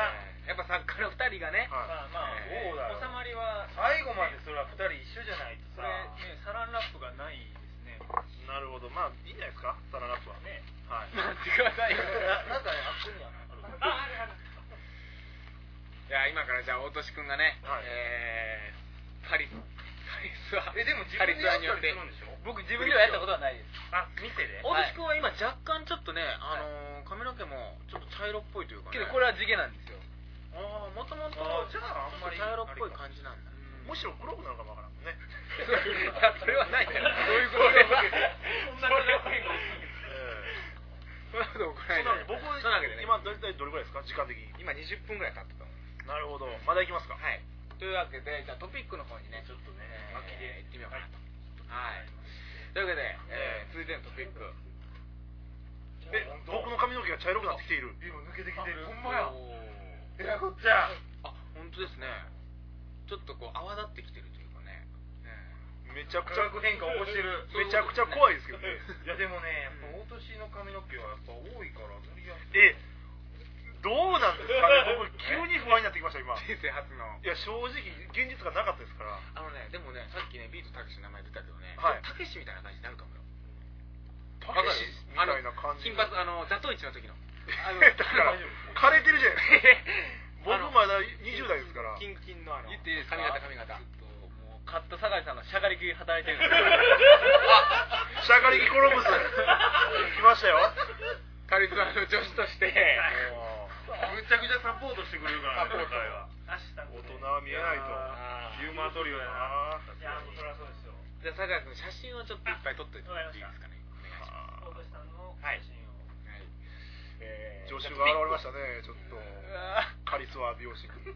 やっぱ作家のふたりがね、 まあまあ収まりは最後までそれはふたり一緒じゃないとさ、 それねサランラップがないですね。 なるほど、まあいいんじゃないですか、サランラップはね。はい。 待ってくださいよ。 なんかね、あそこにある。 あ、あれあれ。 いや今からじゃあ大俊君がね、えー、カリスカリスはえでも自分でやったりするんでしょ。 僕自分ではやったことはないです。 あ、見てで。 大俊君は今若干ちょっとね、あのー、髪の毛もちょっと茶色っぽいというかね。 けどこれは地毛なんですよ。 ああ、もともとじゃああんまり茶色っぽい感じなんだ。 むしろ黒くなるかもわからんもんね。 いやそれはないんだよ。どういうことですか。そんなに変化する。そんなこと怒らない。 僕今大体どれぐらいですか、時間的に。 今にじゅっぷんぐらい経ったと思います。 なるほど、まだいきますか。 はい。というわけでじゃあトピックの方にね、 ちょっとね、 巻きで行ってみようかなと。はい。というわけで、えー、続いてのトピック。 え、僕の髪の毛が茶色くなってきている。 今抜けてきてる。 ほんまや。 えらこっちゃ。 あ、本当ですね。ちょっとこう泡立ってきてるというかね。 めちゃくちゃ変化起こしてる。 めちゃくちゃ怖いですけどね。 いやでもね、やっぱ大年の髪の毛はやっぱ多いから塗りやすい。 え、どうなんですかね。僕急に不安になってきました今。 人生初の。 いや正直現実がなかったですから。 あのね、でもね、さっきねビートたけしの名前出たけどね、 はい、 たけしみたいな感じになるかもよ。 たけしみたいな感じ。 金髪、あのザトウイチの時の。 あのだから枯れてるじゃないですか。僕まだにじゅう代ですから。 キンキンのあの言っていいですか。 髪型髪型。 買った酒井さんがしゃがりき働いてるんですよ。 あ、しゃがりきコロブス来ましたよ。 カリスマの女子としてむちゃくちゃサポートしてくれるからね、今回は。 大人は見えないと。 ヒューマントリオやな。 いや、もうそれはそうですよ。 じゃあ酒井君写真をちょっといっぱい撮っといていいですかね。お願いします。 大年さんの写真を。 はい。えー、 助手が現れましたね、ちょっと。カリスマ美容師君。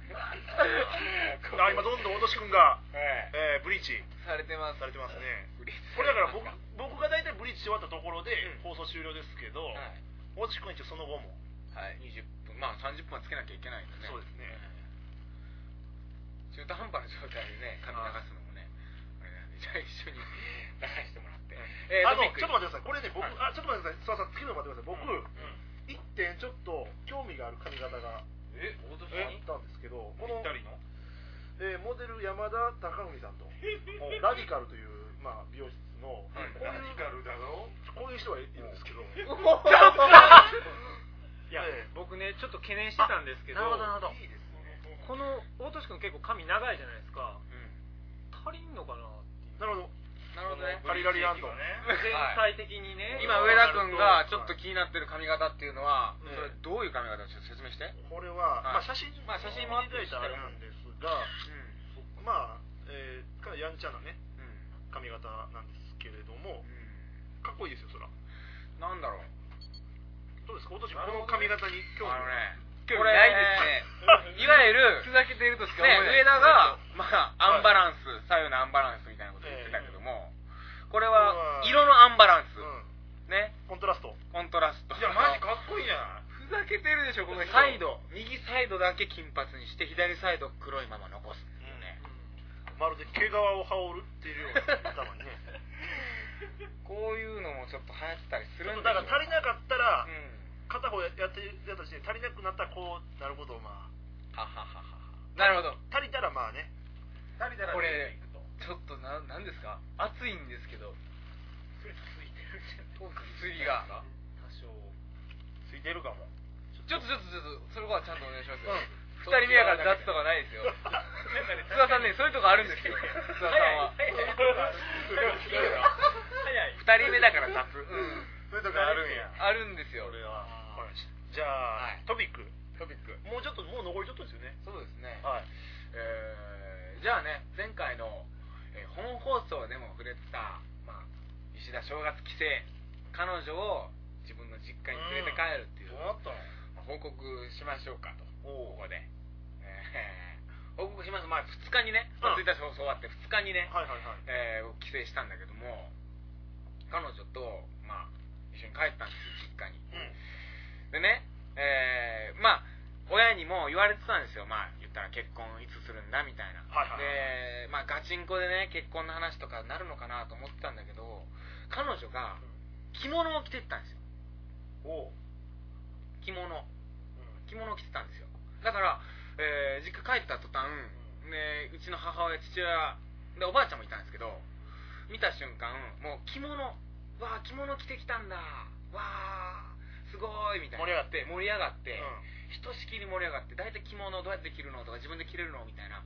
あ、今どんどん大年君が、えー、ブリーチされてます。 されてますね。これだから僕僕が大体ブリーチし終わったところで放送終了ですけど、大年君は一応その後も、 はい、にじゅっぷん、まあさんじゅっぷんはつけなきゃいけないんでね。 そうですね。 中途半端な状態でね、髪流すのもね、あれなんで、じゃあ一緒に流してもらって。 えー、あのちょっと待ってください。これね、僕、あ、ちょっと待ってください。すいません、次の待ってください。僕、一点ちょっと興味がある髪型がえ、大年あったんですけど、この、 人のえー、モデル山田貴文さんとラディカルという、まあ、美容室の、 ラディカルだろ、 こういう人がいるんですけど、 いや、僕ねちょっと懸念してたんですけど、 なるほどなるほど。 いいですね。 この大年君結構髪長いじゃないですか。足りんのかなっていう。 なるほど。 なるほどね。 カリラリアンドね。 全体的にね。 今上田君がちょっと気になってる髪型っていうのは、それどういう髪型をちょっと説明して。 これは、まあ写真、 まあ写真も見ていただいたあれなんですが、まあ、えー、かなりやんちゃなね、髪型なんですけれども、かっこいいですよ、そら。 なんだろう。 どうですか、今年この髪型に興味あのね、 これないですね。 いわゆるふざけているとしか思えない。 上田がまあアンバランス、左右のアンバランスみたいなこと言ってたけども、これは色のアンバランス、ね、 コントラスト、 コントラスト。 いやマジかっこいいじゃない。 ふざけてるでしょこの人。サイド、右サイドだけ金髪にして左サイド黒いまま残すっていうね。 まるで毛皮を羽織るっていうような頭にね。 こういうのもちょっと流行ったりするんでしょ。 だから足りなかったら。 うん、 片方やってやったとして足りなくなったらこうなることをまあははははなるほど。 足りたらまあね、 足りたらこれちょっとななんですか、熱いんですけど、 それついてるじゃん。 次が多少ついてるかも。 ちょっとちょっとちょっとそれはちゃんとお願いしますよ。ふたりめやから雑とかないですよ。津田さんね、そういうとこあるんですよ。津田さんは。 ふたりめだから雑。うん。 そういうとこあるんや。 あるんですよ。 じゃあ、はい、トピックトピックもうちょっともう残りちょっとですよね。 そうですね。 はい。 えー、じゃあね、前回の、えー、本放送でも触れてた、まあ、石田正月帰省、彼女を自分の実家に連れて帰るっていう、 どうなったの、 まあ、報告しましょうかと、 ここで、えー、報告します。まあふつかにね、まあ、ついたち放送終わってふつかにね、 はいはいはい、 えー、帰省したんだけども、彼女と、まあ、一緒に帰ったんですよ、実家に。うん、でね、えー、まあ親にも言われてたんですよ。まあ言ったら結婚いつするんだみたいな、 はいはいはい、 でまあガチンコでね結婚の話とかなるのかなと思ってたんだけど、彼女が着物を着てったんですよ。 お着物着物を着てたんですよ。だだから、えー、実家帰った途端、ね、うちの母親父親でおばあちゃんもいたんですけど、見た瞬間もう着物、わあ着物着てきたんだ、わあすごいみたいな盛り上がって盛り上がって、うん、ひとしきり盛り上がって、大体着物どうやって着るのとか自分で着れるのみたいな、うん、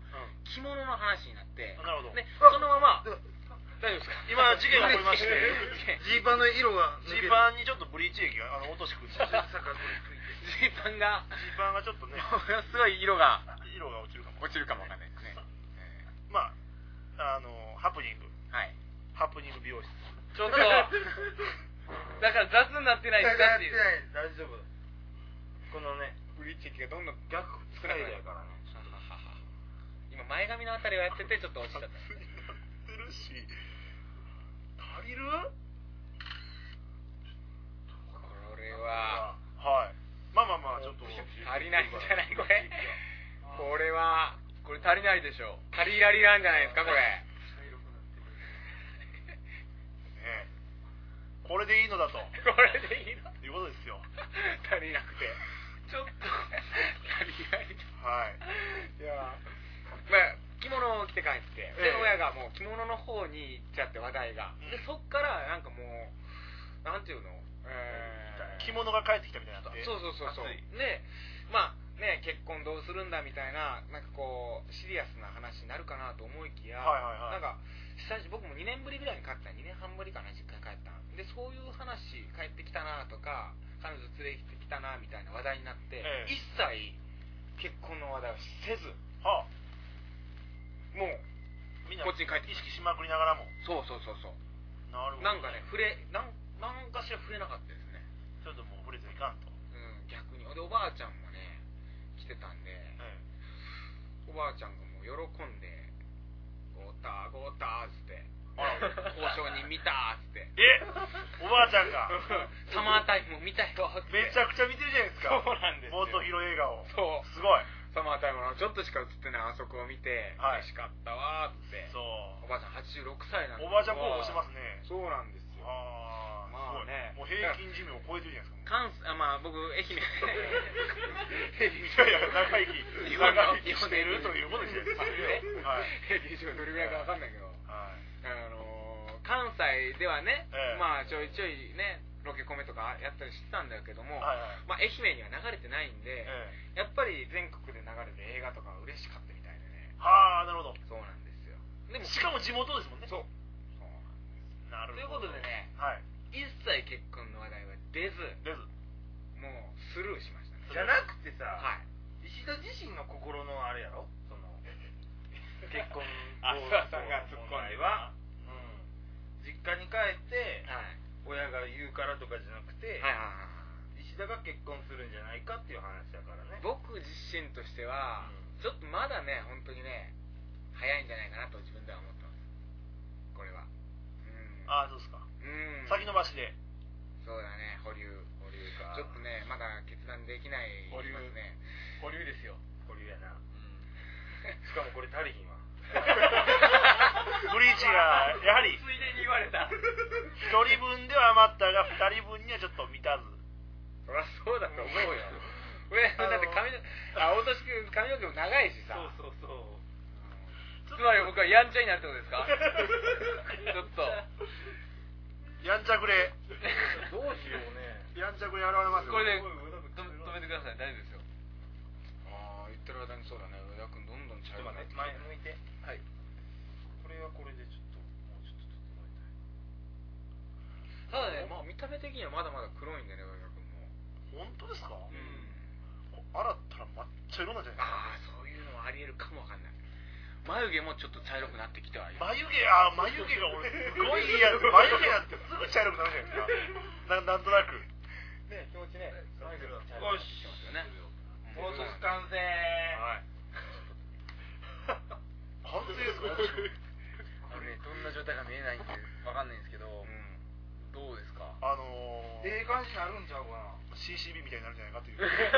着物の話になって、 なるほど、 でそのまま大丈夫ですか？ 今事件が起こりましてジーパンの色がジーパンにちょっとブリーチ液があの落としくってジーパンがジーパンがちょっとねすごい色が色が落ちるかも落ちるかもわかんないですね。 まああのハプニング、 はい、 ハプニング美容室ちょっとだから雑になってないですかっていう。 大丈夫。このねブリーチ液がどんどん逆使いだからね。 今前髪のあたりをやっててちょっと落ちちゃった。 てるし足りる？ これははいまあまあまあちょっと足りないんじゃないこれこれはこれ足りないでしょう。 足りらりなんじゃないですかこれね。 これでいいのだとこれでいいのということですよ。 足りなくてちょっと足りないと。 はいいやまあ着物を着て帰って、で、ええ、親がもう着物の方に行っちゃって話題が、うん、でそっからなんかもうなんていうの、えー、着物が帰ってきたみたいなって。 そうそうそうそうでまあね結婚どうするんだみたいななんかこうシリアスな話になるかなと思いきや、 はいはいはい、 なんか久し僕もにねんぶりぐらいに帰ったにねんはんぶりかな実家に帰ったんで、そういう話帰ってきたなとか彼女連れてきたなみたいな話題になって、ええ、一切結婚の話題をせず、はあもうみんなこっちに帰って意識しまくりながらもそうそうそうそうなるほど、ね、 なんかね触れなんなんかしら触れなかったですね。 ちょっともう触れずにいかんと、 うん、逆にでおばあちゃんもね来てたんで、ええ、おばあちゃんがもう喜んでゴーターゴーターっつって交渉人見たっつってえおばあちゃんがサマータイム見たよってめちゃくちゃ見てるじゃないですか。 そうなんですよ。 元広映画をそうすごいサマータイムのちょっとしか映ってないあそこを見て、はい、嬉しかったわーって。 そうおばあちゃんはちじゅうろくさいなんでおばあちゃん候補してますね。 そうなんですよ。 あまあねもう平均寿命を超えてるじゃないですか。 関あまあ僕愛媛いやいや長生き長生きしてるということですね。はい。 平均寿命どれぐらいかわかんないけど、はい、あの関西ではね、ええ、まあちょいちょいねロケコメとかやったりしてたんだけども、はいはい、まあ愛媛には流れてないんで、ええ、やっぱり全国で流れて映画とか嬉しかったみたいでね。 はあなるほど。 そうなんですよ。 でもしかも地元ですもんね。 そう。そうなんです。 なるほど。 ということでね、 はい、 一切結婚の話題は出ず、 出ずもうスルーしましたね。 じゃなくてさ、 はい、 石田自身の心のあれやろ。その結婚あすわさんが突っ込んでは、 うん、実家に帰って。はい、親が言うからとかじゃなくて、はいはいはい、石田が結婚するんじゃないかっていう話だからね。 僕自身としては、うん、ちょっとまだね本当にね早いんじゃないかなと自分では思ってます。これは。うん、 ああそうですか。うん。先延ばしで。 そうだね保留保留か。ちょっとねまだ決断できない保留ますね。 保留ですよ。 保留やな。うん、しかもこれ足りひんわ。 ブリーチがやはりついでに言われたひとりぶんでは余ったがふたりぶんにはちょっと満たず。 そりゃそうだと思うよ。上だって髪のあ大年君髪の毛も長いしさ。 そうそうそう、 うん、つまり僕はやんちゃになるってことですかちょっとやんちゃくれどうしようね。 やんちゃくれ現れますよ。 これで止めてください。大丈夫ですよ。 ああ言ってる間にそうだね上田君どんどん茶色くなってきて。 前向いて。 はい。 これはこれでちょっともうちょっと整えたい。ただね、まあ見た目的にはまだまだ黒いんでね上田君も。 本当ですか？ うん。 洗ったら抹茶色なんじゃないですか。 ああそういうのはありえるかもわかんない。眉毛もちょっと茶色くなってきてはいる。 眉毛あ眉毛が俺すごいやつ。眉毛なんてすぐ茶色くなるじゃないですか。な, なんとなく。 ね気持ちね。眉毛が茶色くなってきますよね。もう少し完成。はい。 完成ですか？ これどんな状態か見えないんでわかんないんですけど、うん、どうですか？ あのー、ええ感じになるんちゃうかな。 シーシービー みたいになるんじゃないかという。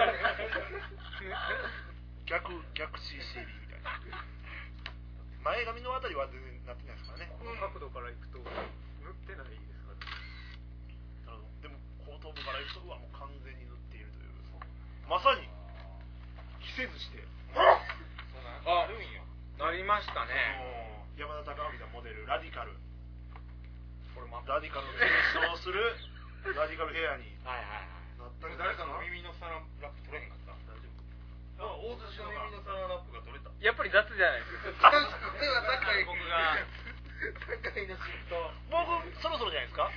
逆逆 シーシービー みたいな。前髪のあたりは全然なってないですからね。 この角度からいくと塗ってないですかね。 なるほど。でも後頭部からいくとはもう完全に塗っているという。まさに奇せずしてああるんやなりましたね。 山田孝明がモデルラディカルこれラディカルを継承するラディカルヘアにはいはいはいなった。誰かの耳のサランラップ取れへんかった？大丈夫？あ、大寿司の耳のサランラップが取れた。 やっぱり雑じゃないですか。それは高い。 僕が高いのシフト。 僕そろそろじゃないですか。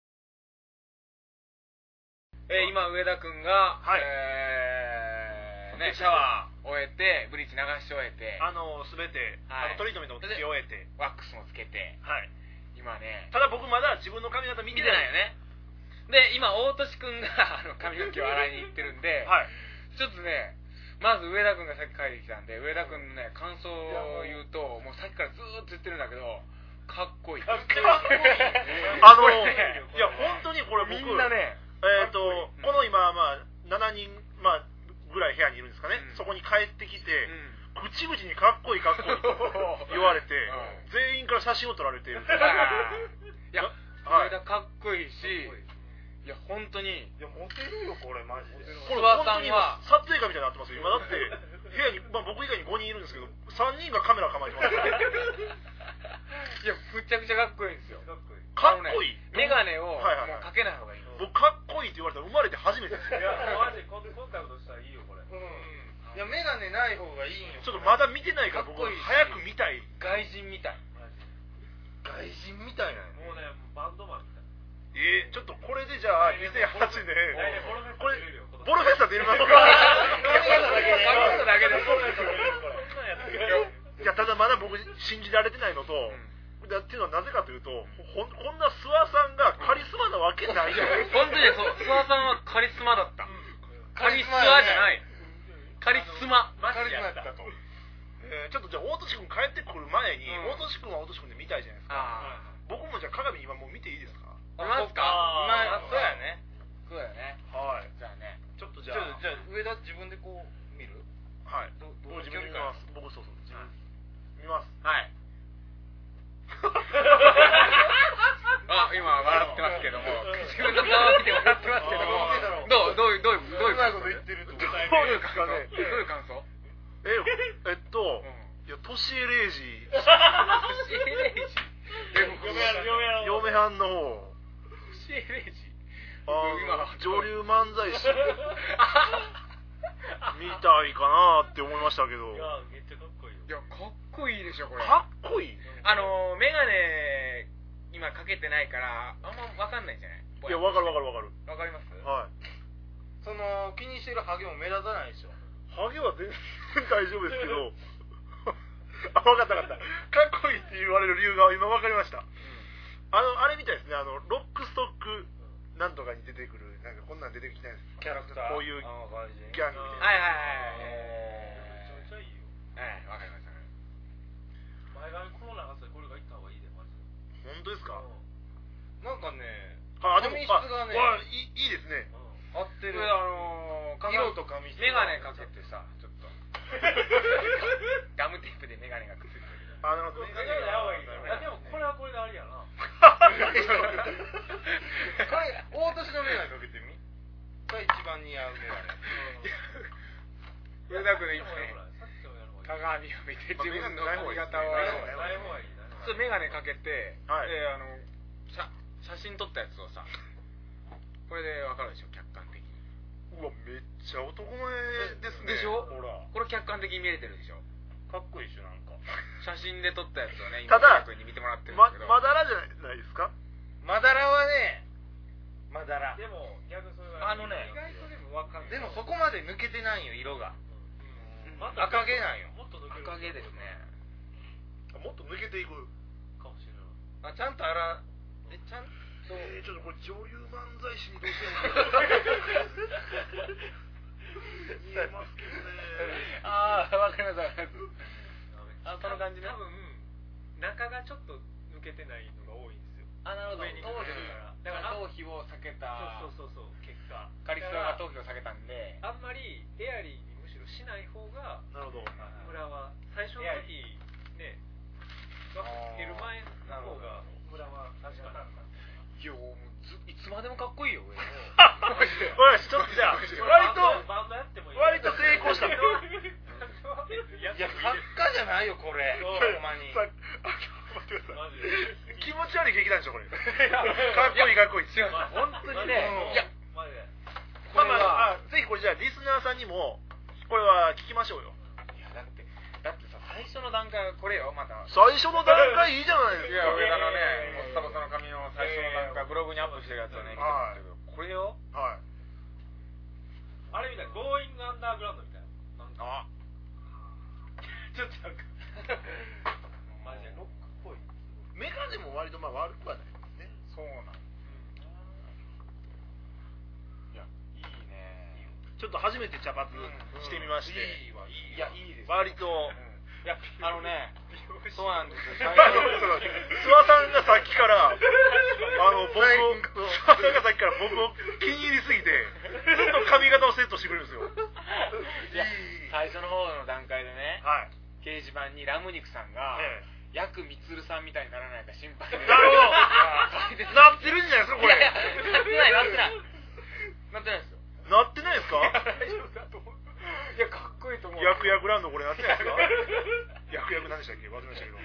えー、今上田君が、 はい、 えー、ねシャワー終えてブリーチ流し終えてあのすべて、はい、あのトリートメントもつけ終えてワックスもつけて、 はい、 今ねただ僕まだ自分の髪型見てないよね。 で今大俊君があの髪の毛を洗いに行ってるんで、はい、ちょっとねまず上田君がさっき帰ってきたんで上田君のね感想を言うともうさっきからずーっと言ってるんだけどかっこいいかっこいいあのいや本当にこれ僕みんなねえーとこの今まあしちにんまあぐらい部屋にいるんですかね、うん、そこに帰ってきて、うん、口々にかっこいいかっこいいと言われて、うん、全員から写真を撮られている。 いや上田かっこいいしいや本当にいやモテるよこれマジで。 これ本当に今撮影会みたいになってますよ今だって部屋に、まあ、僕以外にごにんいるんですけどさんにんがカメラ構えてますからいやむちゃくちゃかっこいいんですよ。 かっこいいかっこいいメガネをもうかけない方がいい。 僕かっこいいって言われたら生まれて初めてですよ。 いやマジコンタクトしたらいいよこれ。うん。 いやメガネない方がいいんよ。 ちょっとまだ見てないから僕早く見たい。 外人みたい。 外人みたいな。 もうねバンドマンみたい。 えー、ちょっとこれでじゃあにせんはちねんこれボロフェスタ出れますか？ 髪型だけで。 いやただまだ僕信じられてないのと。っていうのはなぜかというとほんこんな諏訪さんがカリスマなわけないじゃないですか。 本当にそう諏訪さんはカリスマだった。カリスマじゃないカリスマカリスマだったと。 えー、ちょっとじゃあ大俊君帰ってくる前に、うん、大俊君は大俊君で見たいじゃないですか。僕もじゃあ鏡今もう見ていいですか？ 見ますか？ 今そうやねそうやね。 はいじゃあねちょっとじゃあじゃあ上田自分でこう見る？ はいどどう自分で見ます。僕そうそう自分見ます。 はいあ今笑ってますけども自分の顔を見て笑ってますけどもどうどういうどういうどういううまいこと言ってるとどういう感想？どういう感想？ ええっと、うん、いやトシエレイジトシエレイジ嫁はんの方トシエレイジあ上流漫才師みたいかなって思いましたけど。 いやめっちゃかっこいいよ。 いやかっこいいでしょこれ。 かっこいい。 あのメガネ今かけてないからあんま分かんないんじゃない？ いや分かる分かる分かる。 分かります？ はい。 その気にしてるハゲも目立たないでしょ。 ハゲは全然大丈夫ですけどあ分かった分かったかっこいいって言われる理由が今分かりました、うん、あのあれみたいですねあのロックストックなんとかに出てくるなんかこんなん出てきてないですキャラクターこういうギャングみたいな。 はいはいはいめちゃめちゃいいよ。 はい分かりました。 前髪この長さでこれがいった方がいいでマジで。 本当ですか？ なんかねあでも髪質がねいいいいですね。 合ってる。 あの色と髪質メガネかけてさちょっとガムテープでメガネがくっついてる。 あなるほど。 メガネで青いから。でもこれはこれでありやな。 これ大年のメガネかけてみ。これ一番似合うメガネ。 上田君今ね鏡を見て自分の髪型をそうメガネかけて、はい、であの写写真撮ったやつをさこれで分かるでしょ客観的に。 うわめっちゃ男前ですね。 でしょ？ ほらこれ客観的に見れてるでしょ。 かっこいいっしょなんか写真で撮ったやつをね今ただに見てもらってるんですけどまだらじゃないですか。 まだらはねまだらでも逆にそれはあのね意外とでも分かんない。 でもそこまで抜けてないよ色が、うんうん、赤毛なんよ。 もっと抜ける赤毛ですね。 もっと抜けていくかもしれない。 あちゃんとあらえちゃんとえー、ちょっとこれ上流漫才師にどうしても見えますけどねああ分かります分かります。あその感じね。 多分中がちょっと抜けてないのが多いんですよ。 あなるほど。 上にかけてるからだから頭皮を避けたそうそうそうそう結果カリスマが頭皮を避けたんであんまりエアリーにむしろしない方がなるほど村は最初の時ねワックスつける前の方が村は確かにいやもうずいつまでもかっこいいよ。 おいちょっとじゃあ割とバンドやってもいい割と成功したさんにもこれは聞きましょうよ。 いやだってだってさ最初の段階はこれよまた最初の段階いいじゃないですか。 いや上田のねモッサボサの髪の最初の段階ブログにアップしてるやつをね見てましたけどこれよはいあれみたいなゴーイングアンダーグラウンドみたいななんかあちょっとなんかマジでロックっぽいメガネも割とまあ悪くはないですね。 そうなんいやいいねちょっと初めて茶髪してみまして、 いいわいいいやいいです割と、 いやあのねそうなんですよ諏訪さんがさっきからあの僕を諏訪さんがさっきから僕を気に入りすぎてずっと髪型をセットしてくれるんですよ。 いや最初の方の段階でね、 はい、 掲示板にラム肉さんが、ええヤクミツルさんみたいにならないか心配でなるほどなってるんじゃないですかこれ。 いやいやなってないなってないなってないですよ。 なってないですか。 大丈夫だと思う。いやかっこいいと思う。 ヤクヤクランドこれなってないですか。ヤクヤク何でしたっけ忘れましたけど。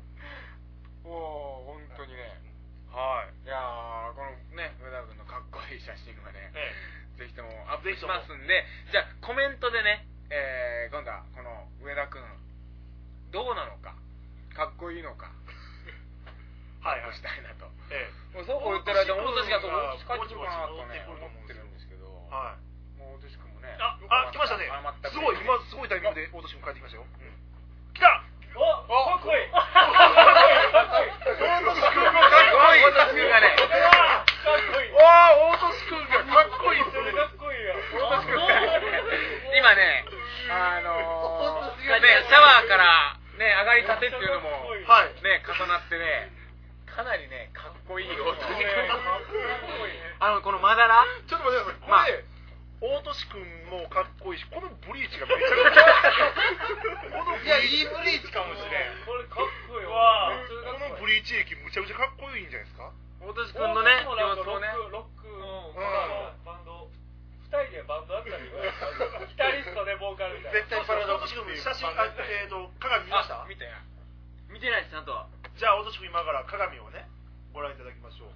もう本当にねはいいやーこのね上田君のかっこいい写真はね、ええ、ぜひともアップしますんでじゃあコメントでね、えー、今度はこの上田君どうなのかかっこいいのかはいはいしたいなと、ええ、もうそうこう言ってる間大年がどう帰ってくるかなとね思ってるんですけど、はい、もう大年君もねああ来ましたねすごい今すごいタイミングで大年君帰ってきましたよ、うん、来たおかっこいい大年君がかっこいい大年君がねかっこいいわあ大年君がかっこいいっすねかっこいいよ大年君今ねあのー、ねシャワーからね、上がりたてっていうのも、はい、ね、重なってね、かなりね、かっこいい大年君。あの、このまだらちょっと待ってください、これ、まあ、大年君もかっこいいし、このブリーチがめちゃくちゃいや、いいブリーチかもしれん。 これかっこいいわ。 このブリーチ液むちゃくちゃかっこいいんじゃないですか。 大年君のね、 様子をね、ロックのバンド、ふたりでバンドあったりギタリストでボーカルみたいな。 絶対パラドックス君写真あえっと鏡見ました？ 見て見てないですちゃんとは。 じゃあ大年君今から鏡をねご覧いただきましょう。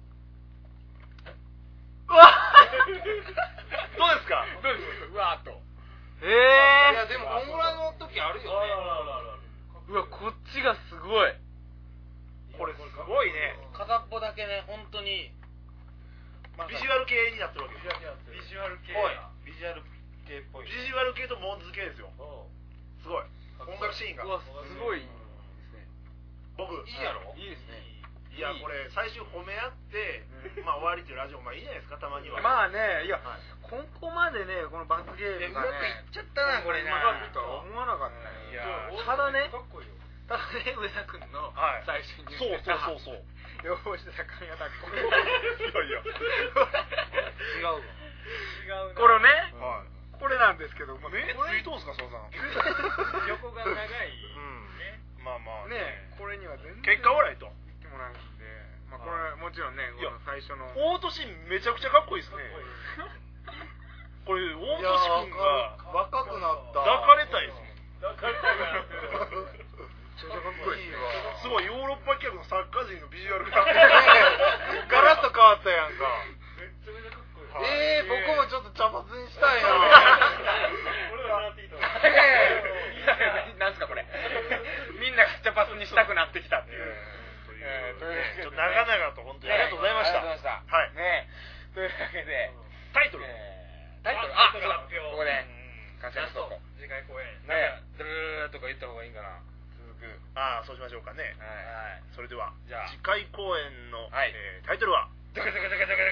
うわどうですか？ どうですか？うわーっと。 ええー、いやでもこんぐらいの時あるよね。 うわこっちがすごい。 これすごいね。 片っぽだけね本当に。 ビジュアル系になってるわけです。 ビジュアル系ビジュアル系っぽい。 ビジュアル系とモンズ系ですよ。すごい。音楽シーンが。 うわすごいですね。 僕いいやろ？ いいですね。 いやこれ最初褒め合ってまあ終わりっていうラジオまあいいじゃないですかたまには。 まあねいやここまでねこの罰ゲームがねうまくいっちゃったなこれな。 うまくいくとは思わなかったね。いやただねただね上田君の最初にそうそうそうそう。 両方してた髪型これいやいや違うわ違うなこれね、 はい、 これなんですけど目ついとんすかそうさん横が長い、 うんね、まあまあねこれには全然結果笑いと言ってもないんで、まあ、これもちろんねこの最初の大年めちゃくちゃかっこいいですねこれ大年君が若くなった抱かれたいですもん抱かれたいからめちゃくちゃかっこいいわすごいヨーロッパ企画のサッカー人のビジュアルがガラッと変わったやんかめっちゃめちゃかっこいいえー、僕もちょっと茶髪にしたいな俺ら習っていいと思うなんすかこれみんなが茶髪にしたくなってきたっていうという長々と本当にありがとうございました。 はい。ねというわけでタイトルタイトルあここでラスト次回公演ねドゥルーとか言った方がいいんかな。 ああそうしましょうかね。 はい。 それでは次回公演のタイトルはダン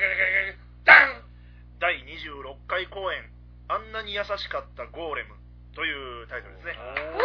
だいにじゅうろっかい公演あんなに優しかったゴーレムというタイトルですね。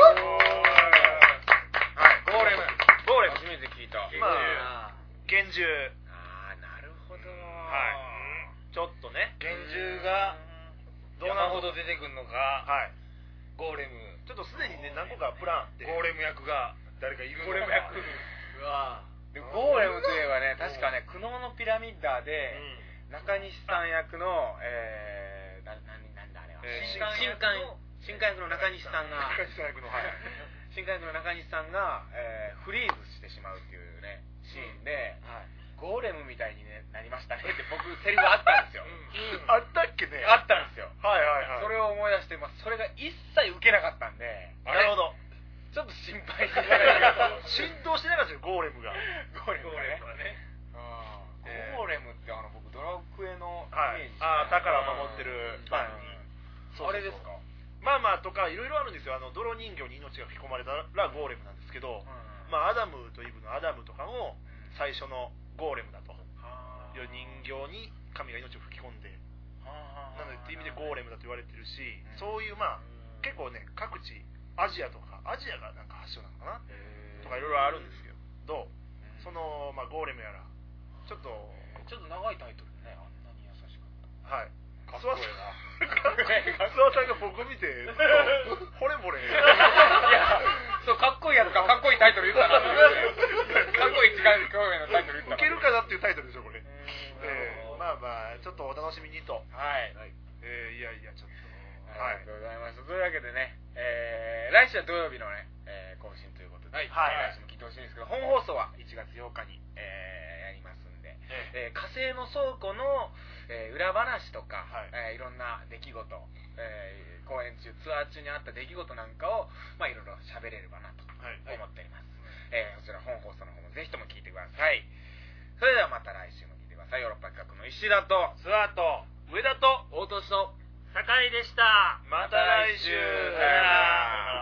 はいゴーレムゴーレム初めて聞いた。 まあ拳銃。 ああなるほど。 はい。ちょっとね拳銃がどんなほど出てくるのか。 はい。 ゴーレムちょっとすでにね何個かプランあってゴーレム役が誰かいるのか。 ゴーレム役うわでゴーレムといえばね確かね苦悩のピラミッダーで中西さん役のえーなななんだあれは新刊新刊役の中西さんが中西さん役のはい新刊役の中西さんがえーフリーズしてしまうっていうねシーンでゴーレムみたいになりましたねって僕セリフあったんですよ。 あったっけね。 あったんですよ。 はいはいはい。 それをね。 なるほど。 ちょっと心配してた浸透してなかったですよ、ゴーレムが。 ゴーレムがね。ゴーレムってあの僕ドラクエのイメージ。 ああ、宝を守ってる番に。 あれですか？ まあまあとかいろいろあるんですよ。あの泥人形に命が吹き込まれたらゴーレムなんですけど、まあアダムとイブのアダムとかも最初のゴーレムだと。いう人形に神が命を吹き込んで、なのでっていう意味でゴーレムだと言われてるし、そういうまあ結構ね各地アジアとかアジアがなんか発祥なのかなとかいろいろあるんですけど、そのまあゴーレムやらちょっとちょっと長いタイトルでね、あんなに優しかった。 はい。 かっこいいな。 諏訪さんが僕見て惚れ惚れ。いや、そうかっこいいやつかかっこいいタイトル言ったなっていう。かっこいい違うかっこいいのタイトル言った。 いけるかなっていうタイトルでしょこれ。えー、まあまあちょっとお楽しみにと。 はい。 えー、いやいやちょっと。 ありがとうございます。というわけでね、えー、来週は土曜日のね、えー、更新ということで、はい、来週も聞いてほしいんですけど、本放送はいちがつようかに、えー、やりますんで、えー、火星の倉庫の、えー、裏話とか、はいえー、いろんな出来事、えー、公演中、ツアー中にあった出来事なんかを、まあ、いろいろ喋れればなと思っております。はいはい、えー、そちら本放送の方もぜひとも聞いてください。それではまた来週も聞いてください。ヨーロッパ企画の石田と、 諏訪と、 上田と、 大俊と、 酒井でした。 また来週。 さよなら。